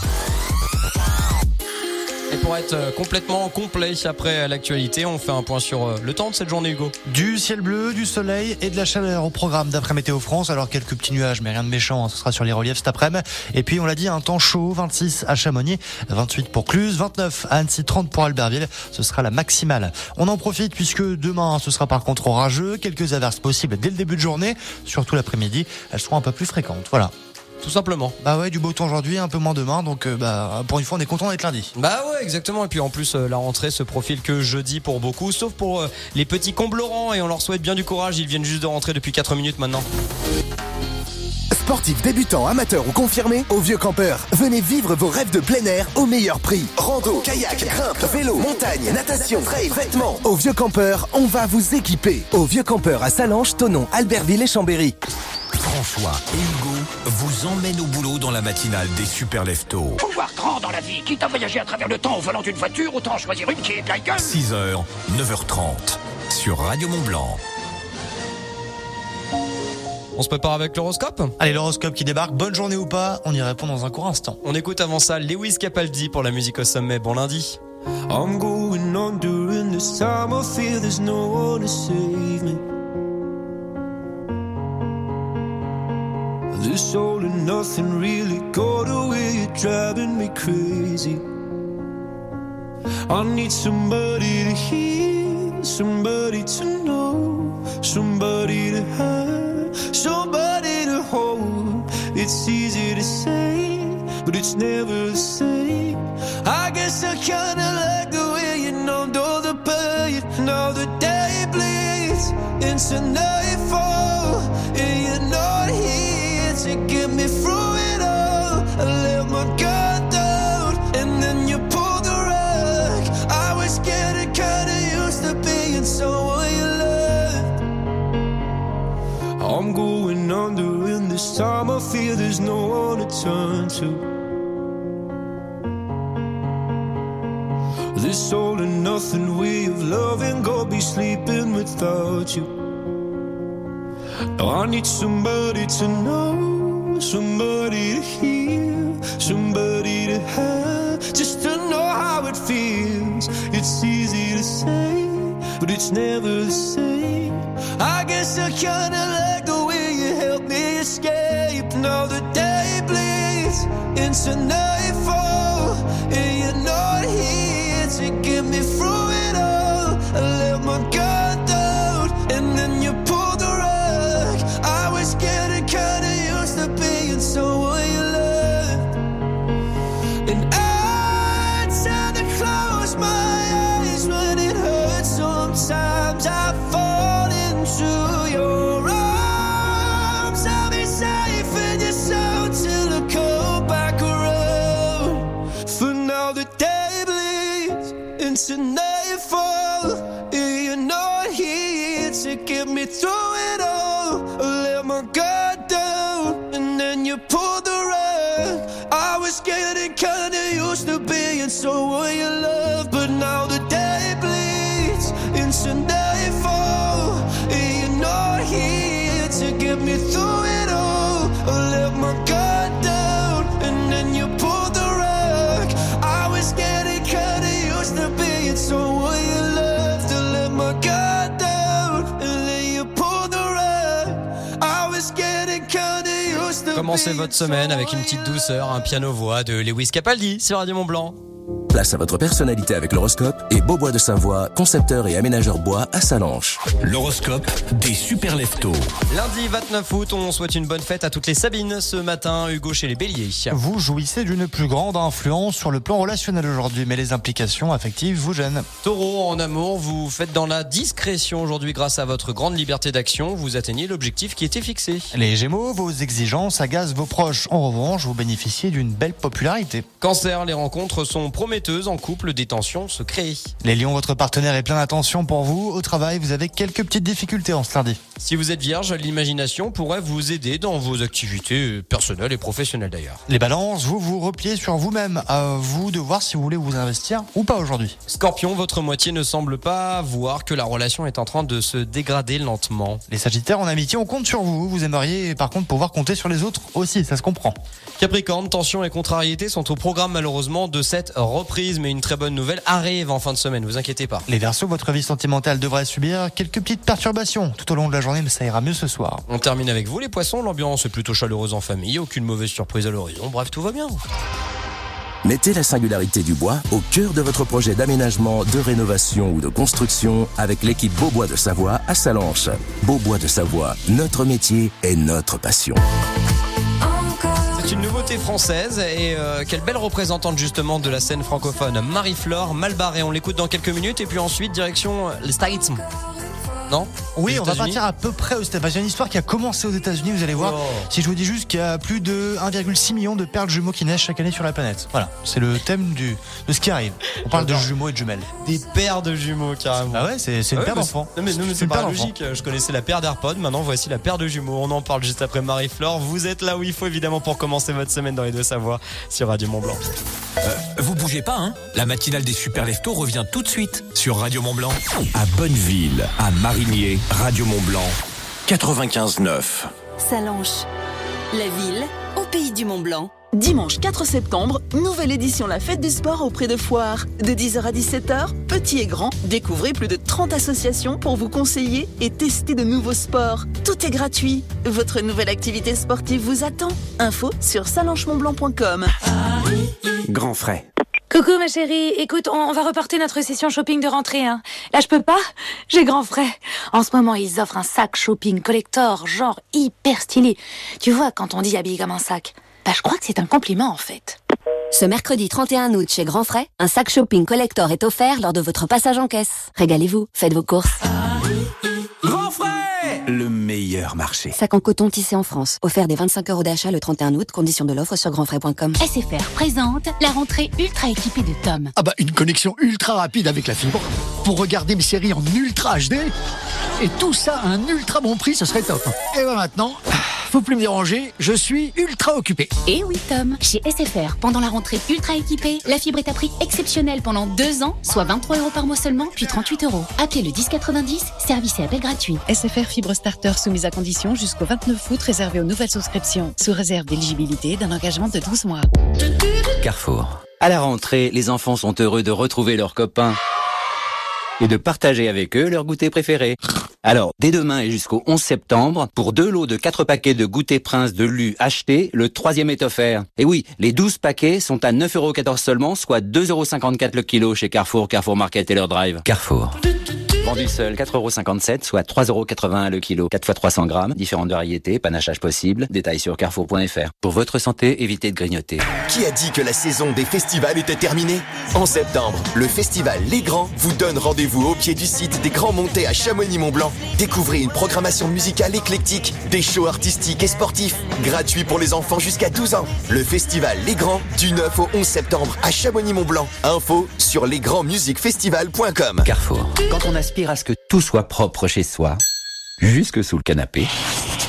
Et pour être complètement complet après l'actualité, on fait un point sur le temps de cette journée, Hugo. Du ciel bleu, du soleil et de la chaleur au programme d'après Météo France. Alors quelques petits nuages, mais rien de méchant, ce sera sur les reliefs cet après-midi. Et puis on l'a dit, un temps chaud, 26 à Chamonix, 28 pour Cluse, 29 à Annecy, 30 pour Albertville. Ce sera la maximale. On en profite puisque demain, ce sera par contre orageux. Quelques averses possibles dès le début de journée, surtout l'après-midi. Elles seront un peu plus fréquentes. Voilà. Tout simplement. Bah ouais, du beau temps aujourd'hui, un peu moins demain, donc pour une fois on est content d'être lundi. Bah ouais, exactement. Et puis en plus la rentrée se profile que jeudi pour beaucoup, sauf pour les petits Comblerans, et on leur souhaite bien du courage. Ils viennent juste de rentrer depuis 4 minutes maintenant. Sportifs, débutants, amateurs ou confirmés, au Vieux Campeur, venez vivre vos rêves de plein air au meilleur prix. Rando, kayak, grimpe, vélo, montagne, natation, trail, vêtements. Au Vieux Campeur, on va vous équiper. Au Vieux Campeur à Salanches, Thonon, Albertville et Chambéry. François et Hugo vous emmènent au boulot dans la matinale des super leftos. Faut voir grand dans la vie. Quitte à voyager à travers le temps au volant d'une voiture, autant choisir une qui est de la gueule. 6h, 9h30 sur Radio Mont-Blanc. On se prépare avec l'horoscope ? Allez, l'horoscope qui débarque, bonne journée ou pas, on y répond dans un court instant. On écoute avant ça Lewis Capaldi pour la musique au sommet. Bon lundi. I'm going on during this time. I feel there's no one to save me. This all and nothing really got away, you're driving me crazy. I need somebody to hear, somebody to know, somebody to have, somebody to hold. It's easy to say, but it's never the same. I guess I kinda like the way you numbed all the pain. Now the day bleeds into nightfall, and you're not here to get me through it all. I let my guard down, and then you pulled the rug. I was getting kinda used to being someone you loved. I'm going under, and this time I feel there's no one to turn to. This all and nothing way of loving, go be sleeping without you. Now I need somebody to know, somebody to hear, somebody to have, just to know how it feels. It's easy to say, but it's never the same. I guess I kinda like the way you help me escape. Now the day bleeds into nightfall, and you're not here to get me through it all. I let my guard down, and then you pulled the rug. I was getting kinda used to being someone you loved. And I tend to close my eyes when it hurts. Sometimes I fall into your arms. I'll be safe in your soul till I come back around. For now the day bleeds into to get me through it all. I let my guard down, and then you pulled the rug. I was getting kinda used to being someone you loved. To let my guard down, and then you pulled the rug. I was getting kinda used to. Commencez votre semaine avec une petite douceur, un piano-voix de Lewis Capaldi sur Radio Mont-Blanc. Place à votre personnalité avec l'horoscope et Beaubois de Savoie, concepteur et aménageur bois à Sallanches. L'horoscope des super leftos. Lundi 29 août, on souhaite une bonne fête à toutes les Sabines. Ce matin, Hugo chez les Béliers. Vous jouissez d'une plus grande influence sur le plan relationnel aujourd'hui, mais les implications affectives vous gênent. Taureau, en amour, vous faites dans la discrétion aujourd'hui grâce à votre grande liberté d'action. Vous atteignez l'objectif qui était fixé. Les Gémeaux, vos exigences agacent vos proches. En revanche, vous bénéficiez d'une belle popularité. Cancer, les rencontres sont prometteuses. En couple, des tensions se créent. Les Lions, votre partenaire est plein d'attention pour vous. Au travail, vous avez quelques petites difficultés en ce lundi. Si vous êtes vierge, l'imagination pourrait vous aider dans vos activités personnelles et professionnelles d'ailleurs. Les Balances, vous vous repliez sur vous-même. À vous de voir si vous voulez vous investir ou pas aujourd'hui. Scorpion, votre moitié ne semble pas voir que la relation est en train de se dégrader lentement. Les Sagittaires, en amitié, on compte sur vous. Vous aimeriez par contre pouvoir compter sur les autres aussi, ça se comprend. Capricorne, tension et contrariété sont au programme malheureusement de cette reprise, mais une très bonne nouvelle arrive en fin de semaine, vous inquiétez pas. Les Verseaux, votre vie sentimentale devrait subir quelques petites perturbations tout au long de la journée, mais ça ira mieux ce soir. On termine avec vous les poissons, l'ambiance est plutôt chaleureuse en famille, aucune mauvaise surprise à l'horizon, bref tout va bien. Mettez la singularité du bois au cœur de votre projet d'aménagement, de rénovation ou de construction avec l'équipe Beaubois de Savoie à Sallanches. Beaubois de Savoie, notre métier est notre passion. C'est une nouveauté française et quelle belle représentante justement de la scène francophone, Marie-Flore Malbarré. On l'écoute dans quelques minutes et puis ensuite direction les States. Non ? Oui, on va partir à peu près aux États-Unis. C'est une histoire qui a commencé aux États-Unis, vous allez voir. Si je vous dis juste qu'il y a plus de 1,6 million de perles jumeaux qui naissent chaque année sur la planète. Voilà, c'est le thème de ce qui arrive. On parle de jumeaux et de jumelles. Des paires de jumeaux carrément. Ah ouais, c'est une paire d'enfants. Non mais c'est pas logique. Je connaissais la paire d'AirPods, maintenant voici la paire de jumeaux. On en parle juste après Marie-Flore. Vous êtes là où il faut évidemment pour commencer votre semaine dans les Deux-Savoies sur Radio Mont-Blanc. Vous bougez pas, hein ? La matinale des super leftos revient tout de suite sur Radio Mont-Blanc. À Bonneville, à Marigné, Radio Mont-Blanc, 95.9. Sallanches, la ville au pays du Mont-Blanc. Dimanche 4 septembre, nouvelle édition La Fête du Sport auprès de Foire. De 10h à 17h, petits et grands, découvrez plus de 30 associations pour vous conseiller et tester de nouveaux sports. Tout est gratuit. Votre nouvelle activité sportive vous attend. Info sur sallanchemontblanc.com. Grand frais. Coucou ma chérie, écoute, on va reporter notre session shopping de rentrée, hein. Là je peux pas, j'ai grand frais. En ce moment ils offrent un sac shopping collector, genre hyper stylé. Tu vois, quand on dit habillé comme un sac, bah je crois que c'est un compliment en fait. Ce mercredi 31 août chez Grand Frais, un sac shopping collector est offert lors de votre passage en caisse. Régalez-vous, faites vos courses. Grand frais ! Le meilleur marché. Sac en coton tissé en France, offert des 25 € d'achat le 31 août, conditions de l'offre sur grandfrais.com. SFR présente la rentrée ultra équipée de Tom. Ah bah une connexion ultra rapide avec la fibre pour regarder mes séries en ultra HD et tout ça à un ultra bon prix, ce serait top. Et bah maintenant, faut plus me déranger, je suis ultra occupé. Et oui Tom, chez SFR, pendant la rentrée ultra équipée, la fibre est à prix exceptionnel pendant 2 ans, soit 23 € par mois seulement, puis 38 €. Appelez le 1090, service et appel gratuit. SFR Fibre Starter soumise à condition jusqu'au 29 août, réservé aux nouvelles souscriptions, sous réserve d'éligibilité d'un engagement de 12 mois. Carrefour. À la rentrée, les enfants sont heureux de retrouver leurs copains et de partager avec eux leur goûter préféré. Alors, dès demain et jusqu'au 11 septembre, pour 2 lots de 4 paquets de goûter Prince de Lu achetés, le 3e est offert. Et oui, les 12 paquets sont à 9,14 € seulement, soit 2,54 € le kilo chez Carrefour, Carrefour Market et leur Drive. Carrefour. Vendu seul, 4,57 €, soit 3,81 € le kilo. 4 x 300 grammes, différentes variétés, panachage possible. Détails sur carrefour.fr. Pour votre santé, évitez de grignoter. Qui a dit que la saison des festivals était terminée ? En septembre, le festival Les Grands vous donne rendez-vous au pied du site des Grands Montées à Chamonix-Mont-Blanc. Découvrez une programmation musicale éclectique, des shows artistiques et sportifs, gratuits pour les enfants jusqu'à 12 ans. Le festival Les Grands, du 9 au 11 septembre à Chamonix-Mont-Blanc. Info sur lesgrandsmusicfestival.com. Carrefour. Quand on aspire à ce que tout soit propre chez soi, jusque sous le canapé,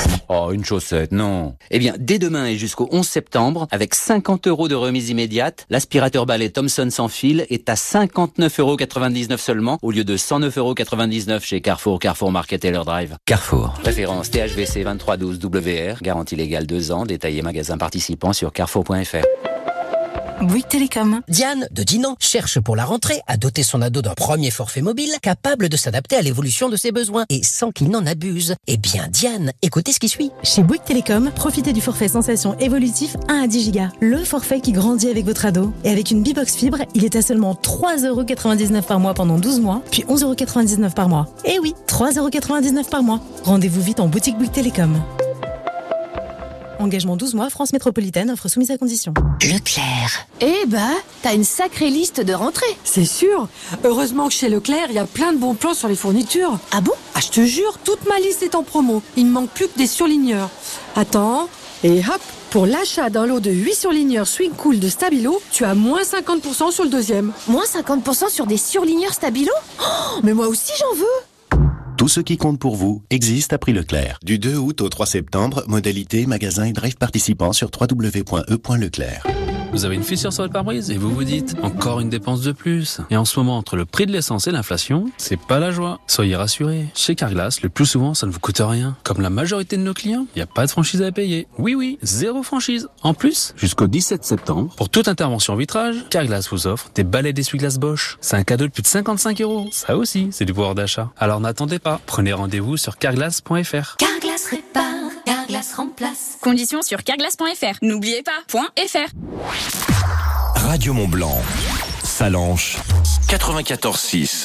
Oh, une chaussette, non. Eh bien, dès demain et jusqu'au 11 septembre, avec 50 € de remise immédiate, l'aspirateur balai Thomson sans fil est à 59,99 € seulement, au lieu de 109,99 € chez Carrefour, Carrefour Market et leur Drive. Carrefour. Référence THVC 2312 WR, garantie légale 2 ans, détaillé magasin participant sur carrefour.fr. Bouygues Télécom. Diane, de Dinan, cherche pour la rentrée à doter son ado d'un premier forfait mobile capable de s'adapter à l'évolution de ses besoins et sans qu'il n'en abuse. Eh bien, Diane, écoutez ce qui suit. Chez Bouygues Télécom, profitez du forfait Sensation évolutif 1 à 10 Go. Le forfait qui grandit avec votre ado. Et avec une B-Box Fibre, il est à seulement 3,99 € par mois pendant 12 mois, puis 11,99 € par mois. Eh oui, 3,99 € par mois. Rendez-vous vite en boutique Bouygues Télécom. Engagement 12 mois, France Métropolitaine, offre soumise à condition. Leclerc. Eh ben, t'as une sacrée liste de rentrées. C'est sûr. Heureusement que chez Leclerc, il y a plein de bons plans sur les fournitures. Ah bon? Ah, je te jure, toute ma liste est en promo. Il me manque plus que des surligneurs. Attends, et hop, pour l'achat d'un lot de 8 surligneurs Swing Cool de Stabilo, tu as moins 50% sur le deuxième. Moins 50% sur des surligneurs Stabilo? Oh, mais moi aussi j'en veux. Tout ce qui compte pour vous existe à prix Leclerc. Du 2 août au 3 septembre, modalité, magasin et drive participants sur www.e.leclerc. Vous avez une fissure sur votre pare-brise et vous vous dites « Encore une dépense de plus ». Et en ce moment, entre le prix de l'essence et l'inflation, c'est pas la joie. Soyez rassurés. Chez Carglass, le plus souvent, ça ne vous coûte rien. Comme la majorité de nos clients, il n'y a pas de franchise à payer. Oui, 0 franchise. En plus, jusqu'au 17 septembre, pour toute intervention vitrage, Carglass vous offre des balais d'essuie-glace Bosch. C'est un cadeau de plus de 55 €. Ça aussi, c'est du pouvoir d'achat. Alors n'attendez pas. Prenez rendez-vous sur carglass.fr. Carglass répare, Carglass remplace. Conditions sur carglass.fr. N'oubliez pas, .fr. Radio Mont-Blanc, Salanches, 94.6.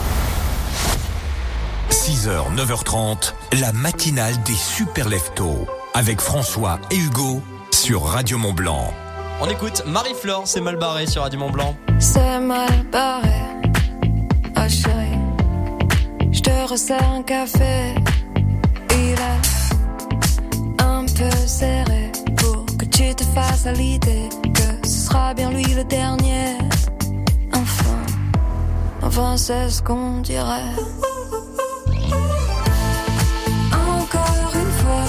6h, 9h30, la matinale des super leftos avec François et Hugo sur Radio Mont-Blanc. On écoute Marie-Flore, c'est mal barré sur Radio Mont-Blanc. C'est mal barré, oh chérie, je te resserre un café. Il est un peu serré pour que tu te fasses à l'idée que ce sera bien lui le dernier. Enfin c'est ce qu'on dirait. Encore une fois,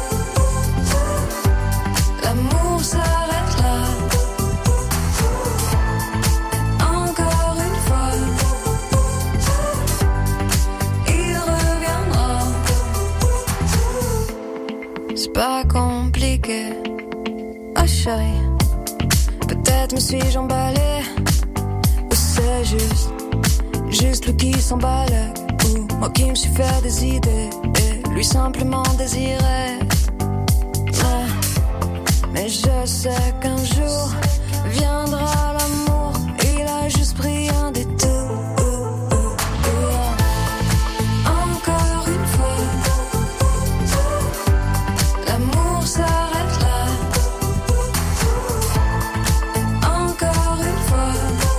l'amour s'arrête là. Encore une fois, il reviendra. C'est pas compliqué, oh chérie. Peut-être me suis-je emballée, ou c'est juste lui qui s'emballe, ou moi qui me suis fait des idées et lui simplement désirer. Mais je sais qu'un jour viendra l'amour, il a juste pris un détour. Encore une fois, l'amour s'arrête là. Encore une fois,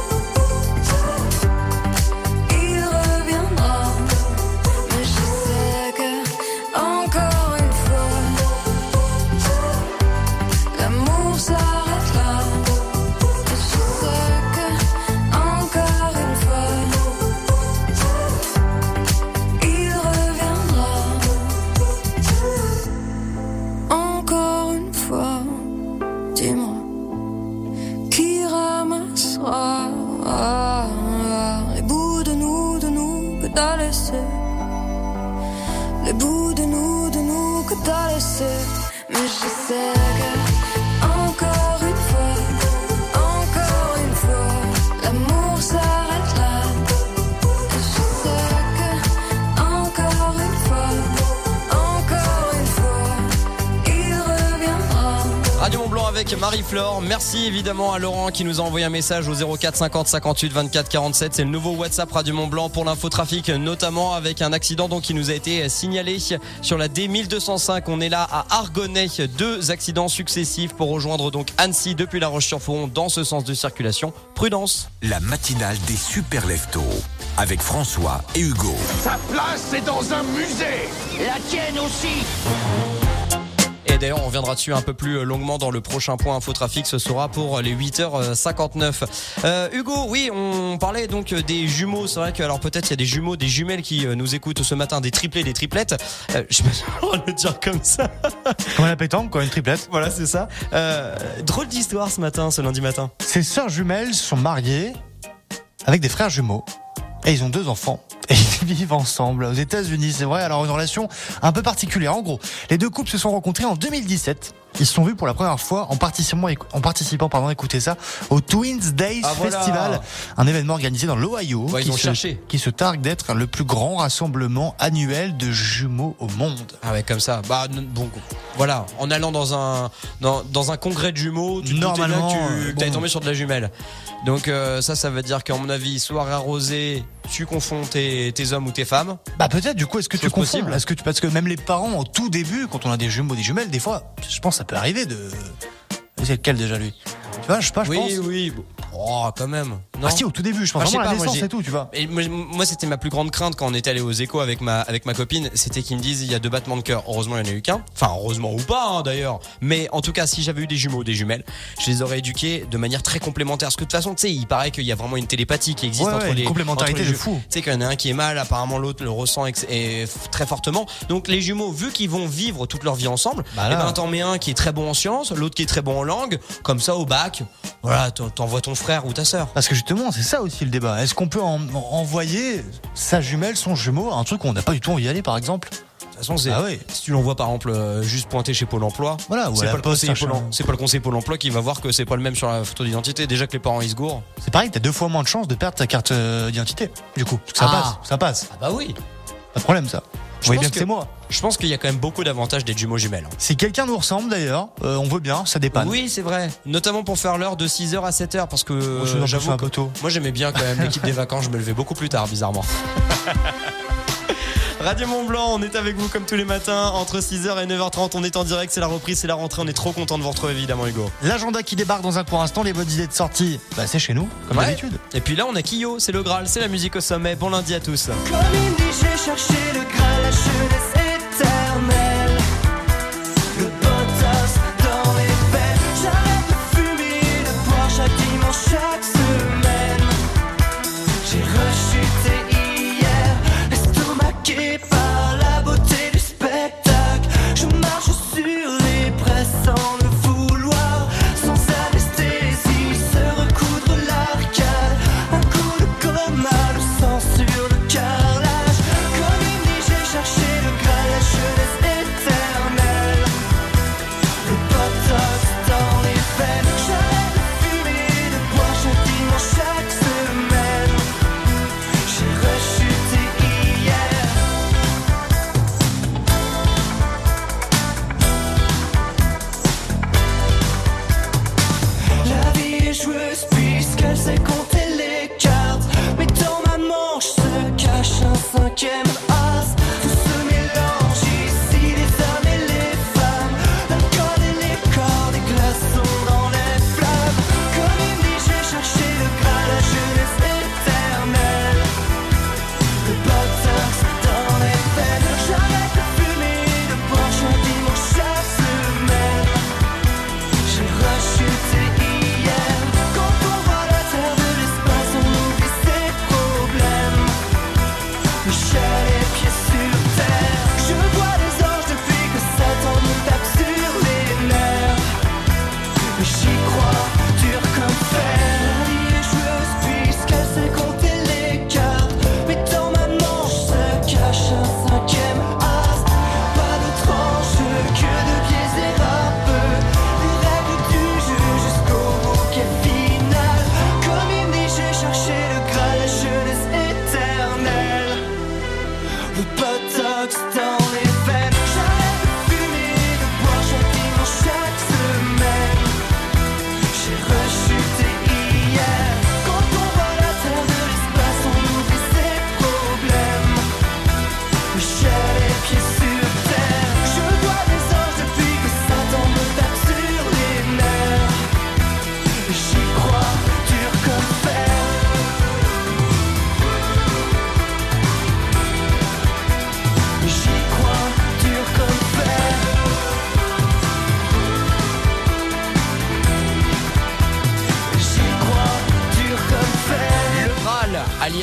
il reviendra. Mais je sais que encore une fois, l'amour s'arrête là. Et je sais que encore une fois, il reviendra. Encore une fois, dis-moi, qui ramassera les bouts de nous que t'as laissé, les bouts de nous que t'as laissé. Mais je sais que encore une fois, l'amour s'arrête là. Et je sais que encore une fois, il reviendra. Radio Mont-Blanc avec Marie-Flore. Merci évidemment à Laurent qui nous a envoyé un message au 04 50 58 24 47. C'est le nouveau WhatsApp Radio Mont-Blanc pour l'infotrafic, notamment avec un accident donc qui nous a été signalé sur la D1205. On est là à Argonnet. 2 accidents successifs pour rejoindre donc Annecy depuis La Roche-sur-Foron dans ce sens de circulation. Prudence. La matinale des super leftos avec François et Hugo. Sa place est dans un musée. La tienne aussi. Et Et d'ailleurs, on reviendra dessus un peu plus longuement dans le prochain point Infotrafic. Ce sera pour les 8h59. Hugo, oui, on parlait donc des jumeaux. C'est vrai que alors peut-être il y a des jumeaux, des jumelles qui nous écoutent ce matin, des triplés, des triplettes. Je me suis le le dire comme ça. Comme la pétanque, quoi, une triplette. Voilà, c'est ça. Drôle d'histoire ce matin, ce lundi matin. Ces sœurs jumelles sont mariées avec des frères jumeaux. Et ils ont 2 enfants. Et ils vivent ensemble aux États-Unis, c'est vrai. Alors une relation un peu particulière. En gros, les 2 couples se sont rencontrés en 2017. Ils se sont vus pour la première fois en participant, écoutez ça, au Twins Days Festival, un événement organisé dans l'Ohio, qui se targue d'être le plus grand rassemblement annuel de jumeaux au monde. Ah ouais, comme ça. Bah bon, voilà, en allant dans un congrès de jumeaux, tu normalement t'es tombé sur de la jumelle. Donc ça veut dire qu'à mon avis, soirée arrosée, tu confonds tes hommes ou tes femmes. Bah peut-être. Du coup, est-ce que tu confonds ? Parce que même les parents au tout début, quand on a des jumeaux, des jumelles, des fois, je pense que ça peut arriver de. C'est lequel déjà lui ? Tu vois, je pense. Oui. Oh, quand même. Non. Ah si, au tout début, je pense vraiment la naissance et tout, tu vois. Et moi, c'était ma plus grande crainte quand on était allé aux échos avec ma copine, c'était qu'ils me disent il y a 2 battements de cœur. Heureusement, il n'y en a eu qu'un. Enfin, heureusement ou pas, d'ailleurs. Mais en tout cas, si j'avais eu des jumeaux ou des jumelles, je les aurais éduqués de manière très complémentaire. Parce que de toute façon, tu sais, il paraît qu'il y a vraiment une télépathie qui existe entre les. Une complémentarité de fou. Tu sais qu'il y en a un qui est mal, apparemment l'autre le ressent et très fortement. Donc les jumeaux, vu qu'ils vont vivre toute leur vie ensemble, t'en mets un qui est très bon en sciences, l'autre qui est très bon en langue. Comme ça, au bac, voilà, t'envoies ton frère ou ta sœur. Parce que justement, c'est ça aussi le débat. Est-ce qu'on peut envoyer sa jumelle, son jumeau, à un truc où on n'a pas du tout envie d'y aller, par exemple ? De toute façon, si tu l'envoies par exemple juste pointé chez Pôle emploi, voilà, c'est pas le conseiller Pôle emploi qui va voir que c'est pas le même sur la photo d'identité. Déjà que les parents ils se gourent. C'est pareil, t'as 2 fois moins de chances de perdre ta carte d'identité. Du coup, ça passe. Ah bah oui. Pas de problème ça. Vous voyez bien que c'est moi. Je pense qu'il y a quand même beaucoup d'avantages des jumeaux jumelles. Si quelqu'un nous ressemble d'ailleurs, on veut bien, ça dépanne. Oui, c'est vrai. Notamment pour faire l'heure de 6h à 7h parce que j'avoue un peu tôt. Moi j'aimais bien quand même l'équipe des vacances, je me levais beaucoup plus tard bizarrement. Radio Mont-Blanc, on est avec vous comme tous les matins entre 6h et 9h30, on est en direct, c'est la reprise, c'est la rentrée, on est trop content de vous retrouver évidemment Hugo. L'agenda qui débarque dans un court instant, les bonnes idées de sortie, c'est chez nous, comme d'habitude. Et puis là on a Kyo, c'est le Graal, c'est la musique au sommet, bon lundi à tous. Comme il dit, j'ai cherché le Graal, la jeunesse éternelle. Le potos dans les veines, j'arrête de fumer, de boire chaque dimanche, chaque semaine. J'ai rechuté hier, estomaqué par la beauté du spectacle. Je marche sur les presses sans le vouloir, sans anesthésie, se recoudre l'arcade. Un coup de coma, le sang sur le carrelage. Comme il dit, j'ai cherché le Graal.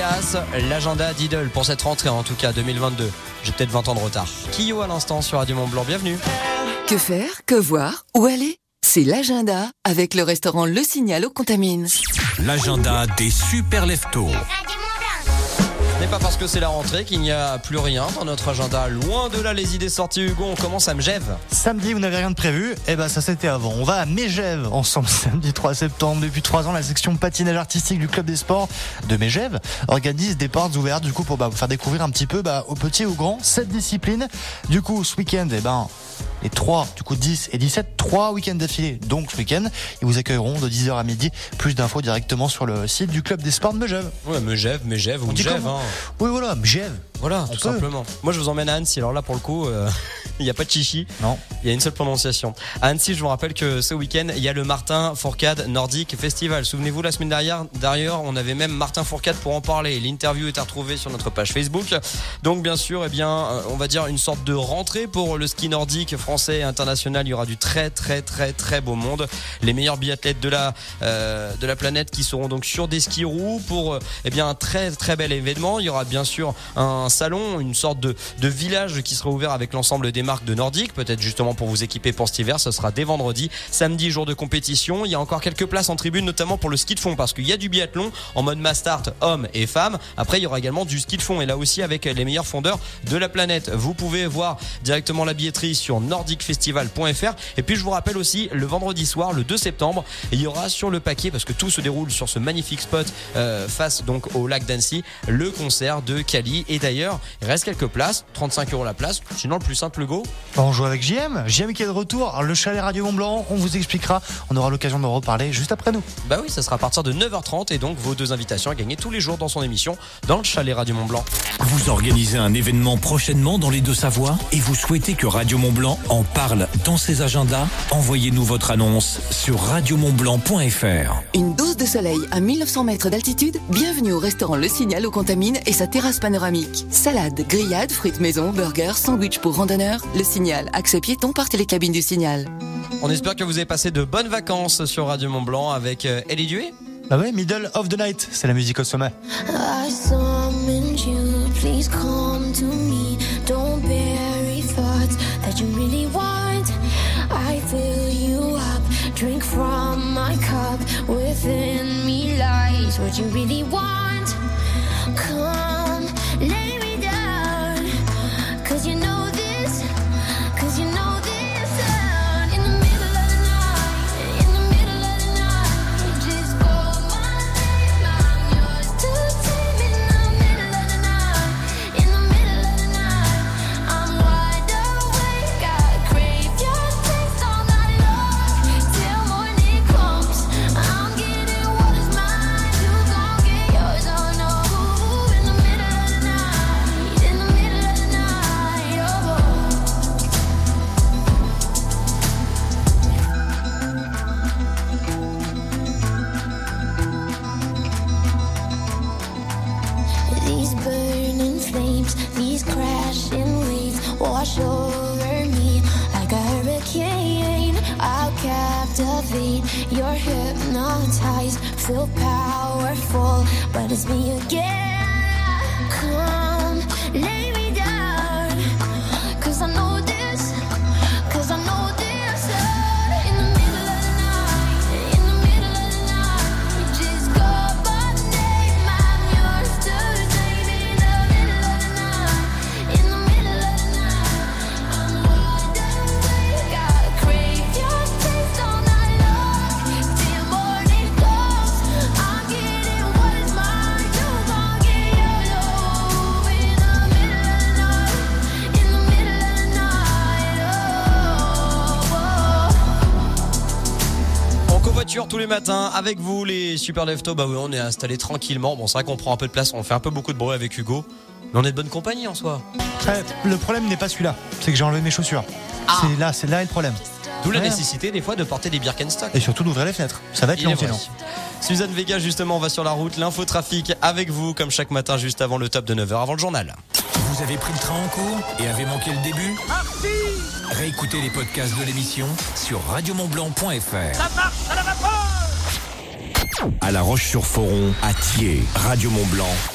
Alias, l'agenda d'Idol pour cette rentrée en tout cas 2022. J'ai peut-être 20 ans de retard. Kyo à l'instant sur Radio Mont-Blanc, bienvenue. Que faire, que voir, où aller ? C'est l'agenda avec le restaurant Le Signal aux Contamines. L'agenda des super leftos. Ce n'est pas parce que c'est la rentrée qu'il n'y a plus rien dans notre agenda. Loin de là les idées sorties, Hugo, on commence à Megève. Samedi, vous n'avez rien de prévu ? Eh ben, ça c'était avant. On va à Megève ensemble samedi 3 septembre. Depuis 3 ans, la section patinage artistique du club des sports de Megève organise des portes ouvertes du coup pour vous faire découvrir un petit peu aux petits et aux grands 7 disciplines. Du coup, ce week-end, les 3, du coup 10 et 17, 3 week-ends d'affilée, donc ce week-end, ils vous accueilleront de 10h à midi. Plus d'infos directement sur le site du club des sports de Megève. Ouais, Megève ou Megève. Oui, voilà, Megève. Voilà, tout simplement. Moi, je vous emmène à Annecy. Alors là, pour le coup, il n'y a pas de chichi. Non. Il y a une seule prononciation. À Annecy, je vous rappelle que ce week-end, il y a le Martin Fourcade Nordic Festival. Souvenez-vous, la semaine dernière, d'ailleurs, on avait même Martin Fourcade pour en parler. L'interview est à retrouver sur notre page Facebook. Donc, bien sûr, on va dire une sorte de rentrée pour le ski nordique français et international. Il y aura du très, très, très, très beau monde. Les meilleurs biathlètes de la planète qui seront donc sur des skis roues pour, un très, très bel événement. Il y aura bien sûr un salon, une sorte de village qui sera ouvert avec l'ensemble des marques de Nordique, peut-être justement pour vous équiper pour cet hiver. Ce sera dès vendredi. Samedi, jour de compétition. Il y a encore quelques places en tribune, notamment pour le ski de fond, parce qu'il y a du biathlon en mode mass start, hommes et femmes. Après, il y aura également du ski de fond, et là aussi avec les meilleurs fondeurs de la planète. Vous pouvez voir directement la billetterie sur nordicfestival.fr. Et puis je vous rappelle aussi, le vendredi soir, le 2 septembre, il y aura sur le paquet, parce que tout se déroule sur ce magnifique spot face donc au lac d'Annecy, le concert de Kali. Et d'ailleurs, il reste quelques places, 35€ la place. Sinon, le plus simple, Hugo. On joue avec JM qui est de retour. Alors, le chalet Radio Mont-Blanc, on vous expliquera. On aura l'occasion d'en reparler juste après nous. Bah oui, ça sera à partir de 9h30 et donc vos 2 invitations à gagner tous les jours dans son émission dans le chalet Radio Mont-Blanc. Vous organisez un événement prochainement dans les Deux-Savoies et vous souhaitez que Radio Mont-Blanc en parle dans ses agendas? Envoyez-nous votre annonce sur radiomontblanc.fr. Une dose de soleil à 1900 mètres d'altitude? Bienvenue au restaurant Le Signal aux Contamines et sa terrasse panoramique. Salade, grillade, fruits maison, burgers, sandwich pour randonneurs. Le Signal, accès piéton par télécabine du Signal. On espère que vous avez passé de bonnes vacances sur Radio Mont-Blanc avec Ellie Duet. Bah ouais, Middle of the Night, c'est la musique au sommet. I summoned you, please come to me. Don't bury thoughts that you really want. I fill you up, drink from my cup. Within me lies what you really want. Come, lay me down, 'cause you know this, 'cause you know this. In the middle of the night, in the middle of the night, just call my name, I'm yours to take. In the middle of the night, in the middle of the night, I'm wide awake, I crave your taste all night long, till morning comes. I'm getting what is mine, you gon' get yours, oh no. In the middle of the night, in the middle of the night, oh. These burning flames, these crashing waves wash over me like a hurricane. I'll captivate, you're hypnotized, feel powerful, but it's me again. Come, lay me down, 'cause I know this, 'cause I know this. In the middle of the night, in the middle of the night, just call my name, I'm yours to take. In the middle of the night, in the middle of the night, I'm wide awake, I crave your taste all night long, till morning comes. I'm getting what is mine, you gon' get yours, oh. In the middle of the night, in the middle of the night, oh. On covoiture tous les matins avec vous les super leftos. Bah oui, on est installé tranquillement. Bon, c'est vrai qu'on prend un peu de place, on fait un peu beaucoup de bruit avec Hugo, mais on est de bonne compagnie en soi. Le problème n'est pas celui-là, c'est que j'ai enlevé mes chaussures. C'est là le problème. D'où la nécessité des fois de porter des Birkenstock. Et surtout d'ouvrir les fenêtres. Ça va être long sinon. Suzanne Vega, justement, on va sur la route. L'infotrafic avec vous, comme chaque matin, juste avant le top de 9h, avant le journal. Vous avez pris le train en cours et avez manqué le début? Réécoutez les podcasts de l'émission sur radiomontblanc.fr. Ça marche à la vapeur! À La Roche-sur-Foron, à Thiers, Radio Mont-Blanc,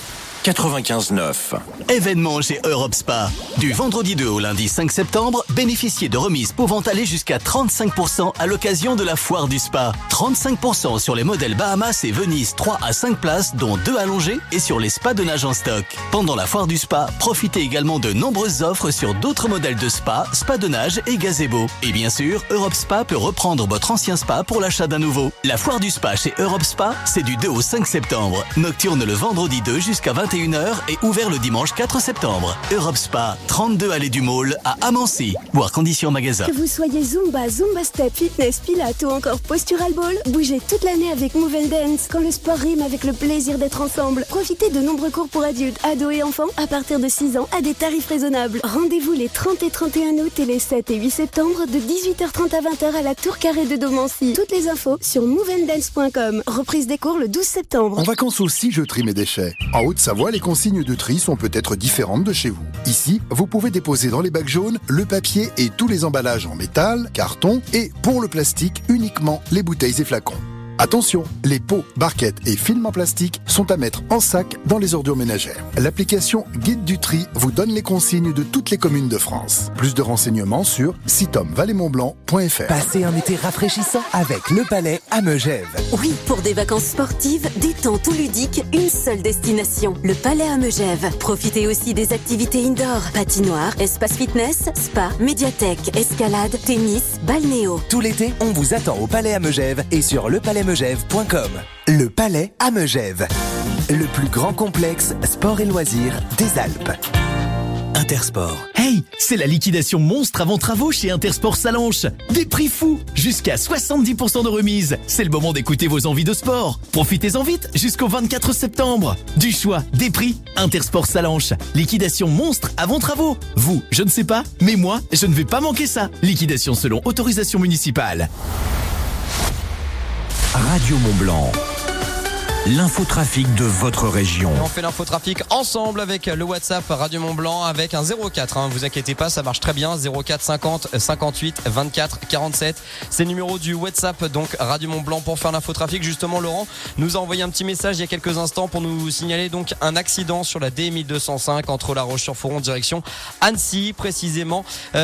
95.9. Événement chez Europe Spa. Du vendredi 2 au lundi 5 septembre, bénéficiez de remises pouvant aller jusqu'à 35% à l'occasion de la foire du spa. 35% sur les modèles Bahamas et Venise 3 à 5 places, dont 2 allongés, et sur les spas de nage en stock. Pendant la foire du spa, profitez également de nombreuses offres sur d'autres modèles de spa, spa de nage et gazebo. Et bien sûr, Europe Spa peut reprendre votre ancien spa pour l'achat d'un nouveau. La foire du spa chez Europe Spa, c'est du 2 au 5 septembre. Nocturne le vendredi 2 jusqu'à 21h et ouvert le dimanche 4 septembre. Europe Spa, 32 allée du Môle à Amancy. Voir conditions magasin. Que vous soyez Zumba, Zumba Step, Fitness, Pilates ou encore Postural Ball, bougez toute l'année avec Move & Dance. Quand le sport rime avec le plaisir d'être ensemble. Profitez de nombreux cours pour adultes, ados et enfants à partir de 6 ans à des tarifs raisonnables. Rendez-vous les 30 et 31 août et les 7 et 8 septembre de 18h30 à 20h à la Tour Carrée de Domancy. Toutes les infos sur moveanddance.com. Reprise des cours le 12 septembre. En vacances aussi, je trie mes déchets. En Haute-Savoie, les consignes de tri sont peut-être différentes de chez vous. Ici, vous pouvez déposer dans les bacs jaunes le papier et tous les emballages en métal, carton et, pour le plastique, uniquement les bouteilles et flacons. Attention, les pots, barquettes et films en plastique sont à mettre en sac dans les ordures ménagères. L'application Guide du tri vous donne les consignes de toutes les communes de France. Plus de renseignements sur sitomvallemontblanc.fr. Passez un été rafraîchissant avec le Palais à Megève. Oui, pour des vacances sportives, détente ou ludiques, une seule destination, le Palais à Megève. Profitez aussi des activités indoor, patinoire, espace fitness, spa, médiathèque, escalade, tennis, balnéo. Tout l'été, on vous attend au Palais à Megève et sur lepalaismegève.com. Le Palais à Megève, le plus grand complexe sport et loisirs des Alpes. Intersport. Hey, c'est la liquidation monstre avant travaux chez Intersport Salanches. Des prix fous, jusqu'à 70% de remise. C'est le moment d'écouter vos envies de sport. Profitez-en vite jusqu'au 24 septembre. Du choix, des prix, Intersport Salanches. Liquidation monstre avant travaux. Vous, je ne sais pas, mais moi, je ne vais pas manquer ça. Liquidation selon autorisation municipale. Radio Mont-Blanc. L'infotrafic de votre région. Et on fait l'infotrafic ensemble avec le WhatsApp Radio Mont-Blanc avec un 04. Vous inquiétez pas, ça marche très bien. 04 50 58 24 47. C'est le numéro du WhatsApp, donc Radio Mont-Blanc, pour faire l'infotrafic. Justement, Laurent nous a envoyé un petit message il y a quelques instants pour nous signaler donc un accident sur la D1205 entre La Roche-sur-Foron direction Annecy, précisément.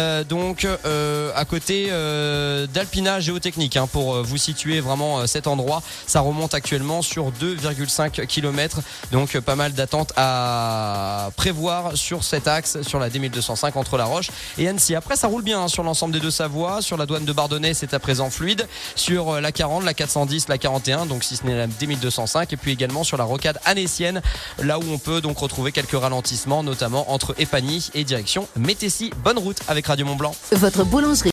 À côté d'Alpina Géotechnique, pour vous situer vraiment cet endroit. Ça remonte actuellement sur 2,5 km, donc pas mal d'attentes à prévoir sur cet axe, sur la D1205 entre La Roche et Annecy. Après, ça roule bien sur l'ensemble des Deux-Savoies. Sur la douane de Bardonnay, c'est à présent fluide. Sur la 40, la 410, la 41, donc si ce n'est la D1205, et puis également sur la rocade annécienne, là où on peut donc retrouver quelques ralentissements, notamment entre Épagny et direction Métessy. Bonne route avec Radio Mont-Blanc. Votre boulangerie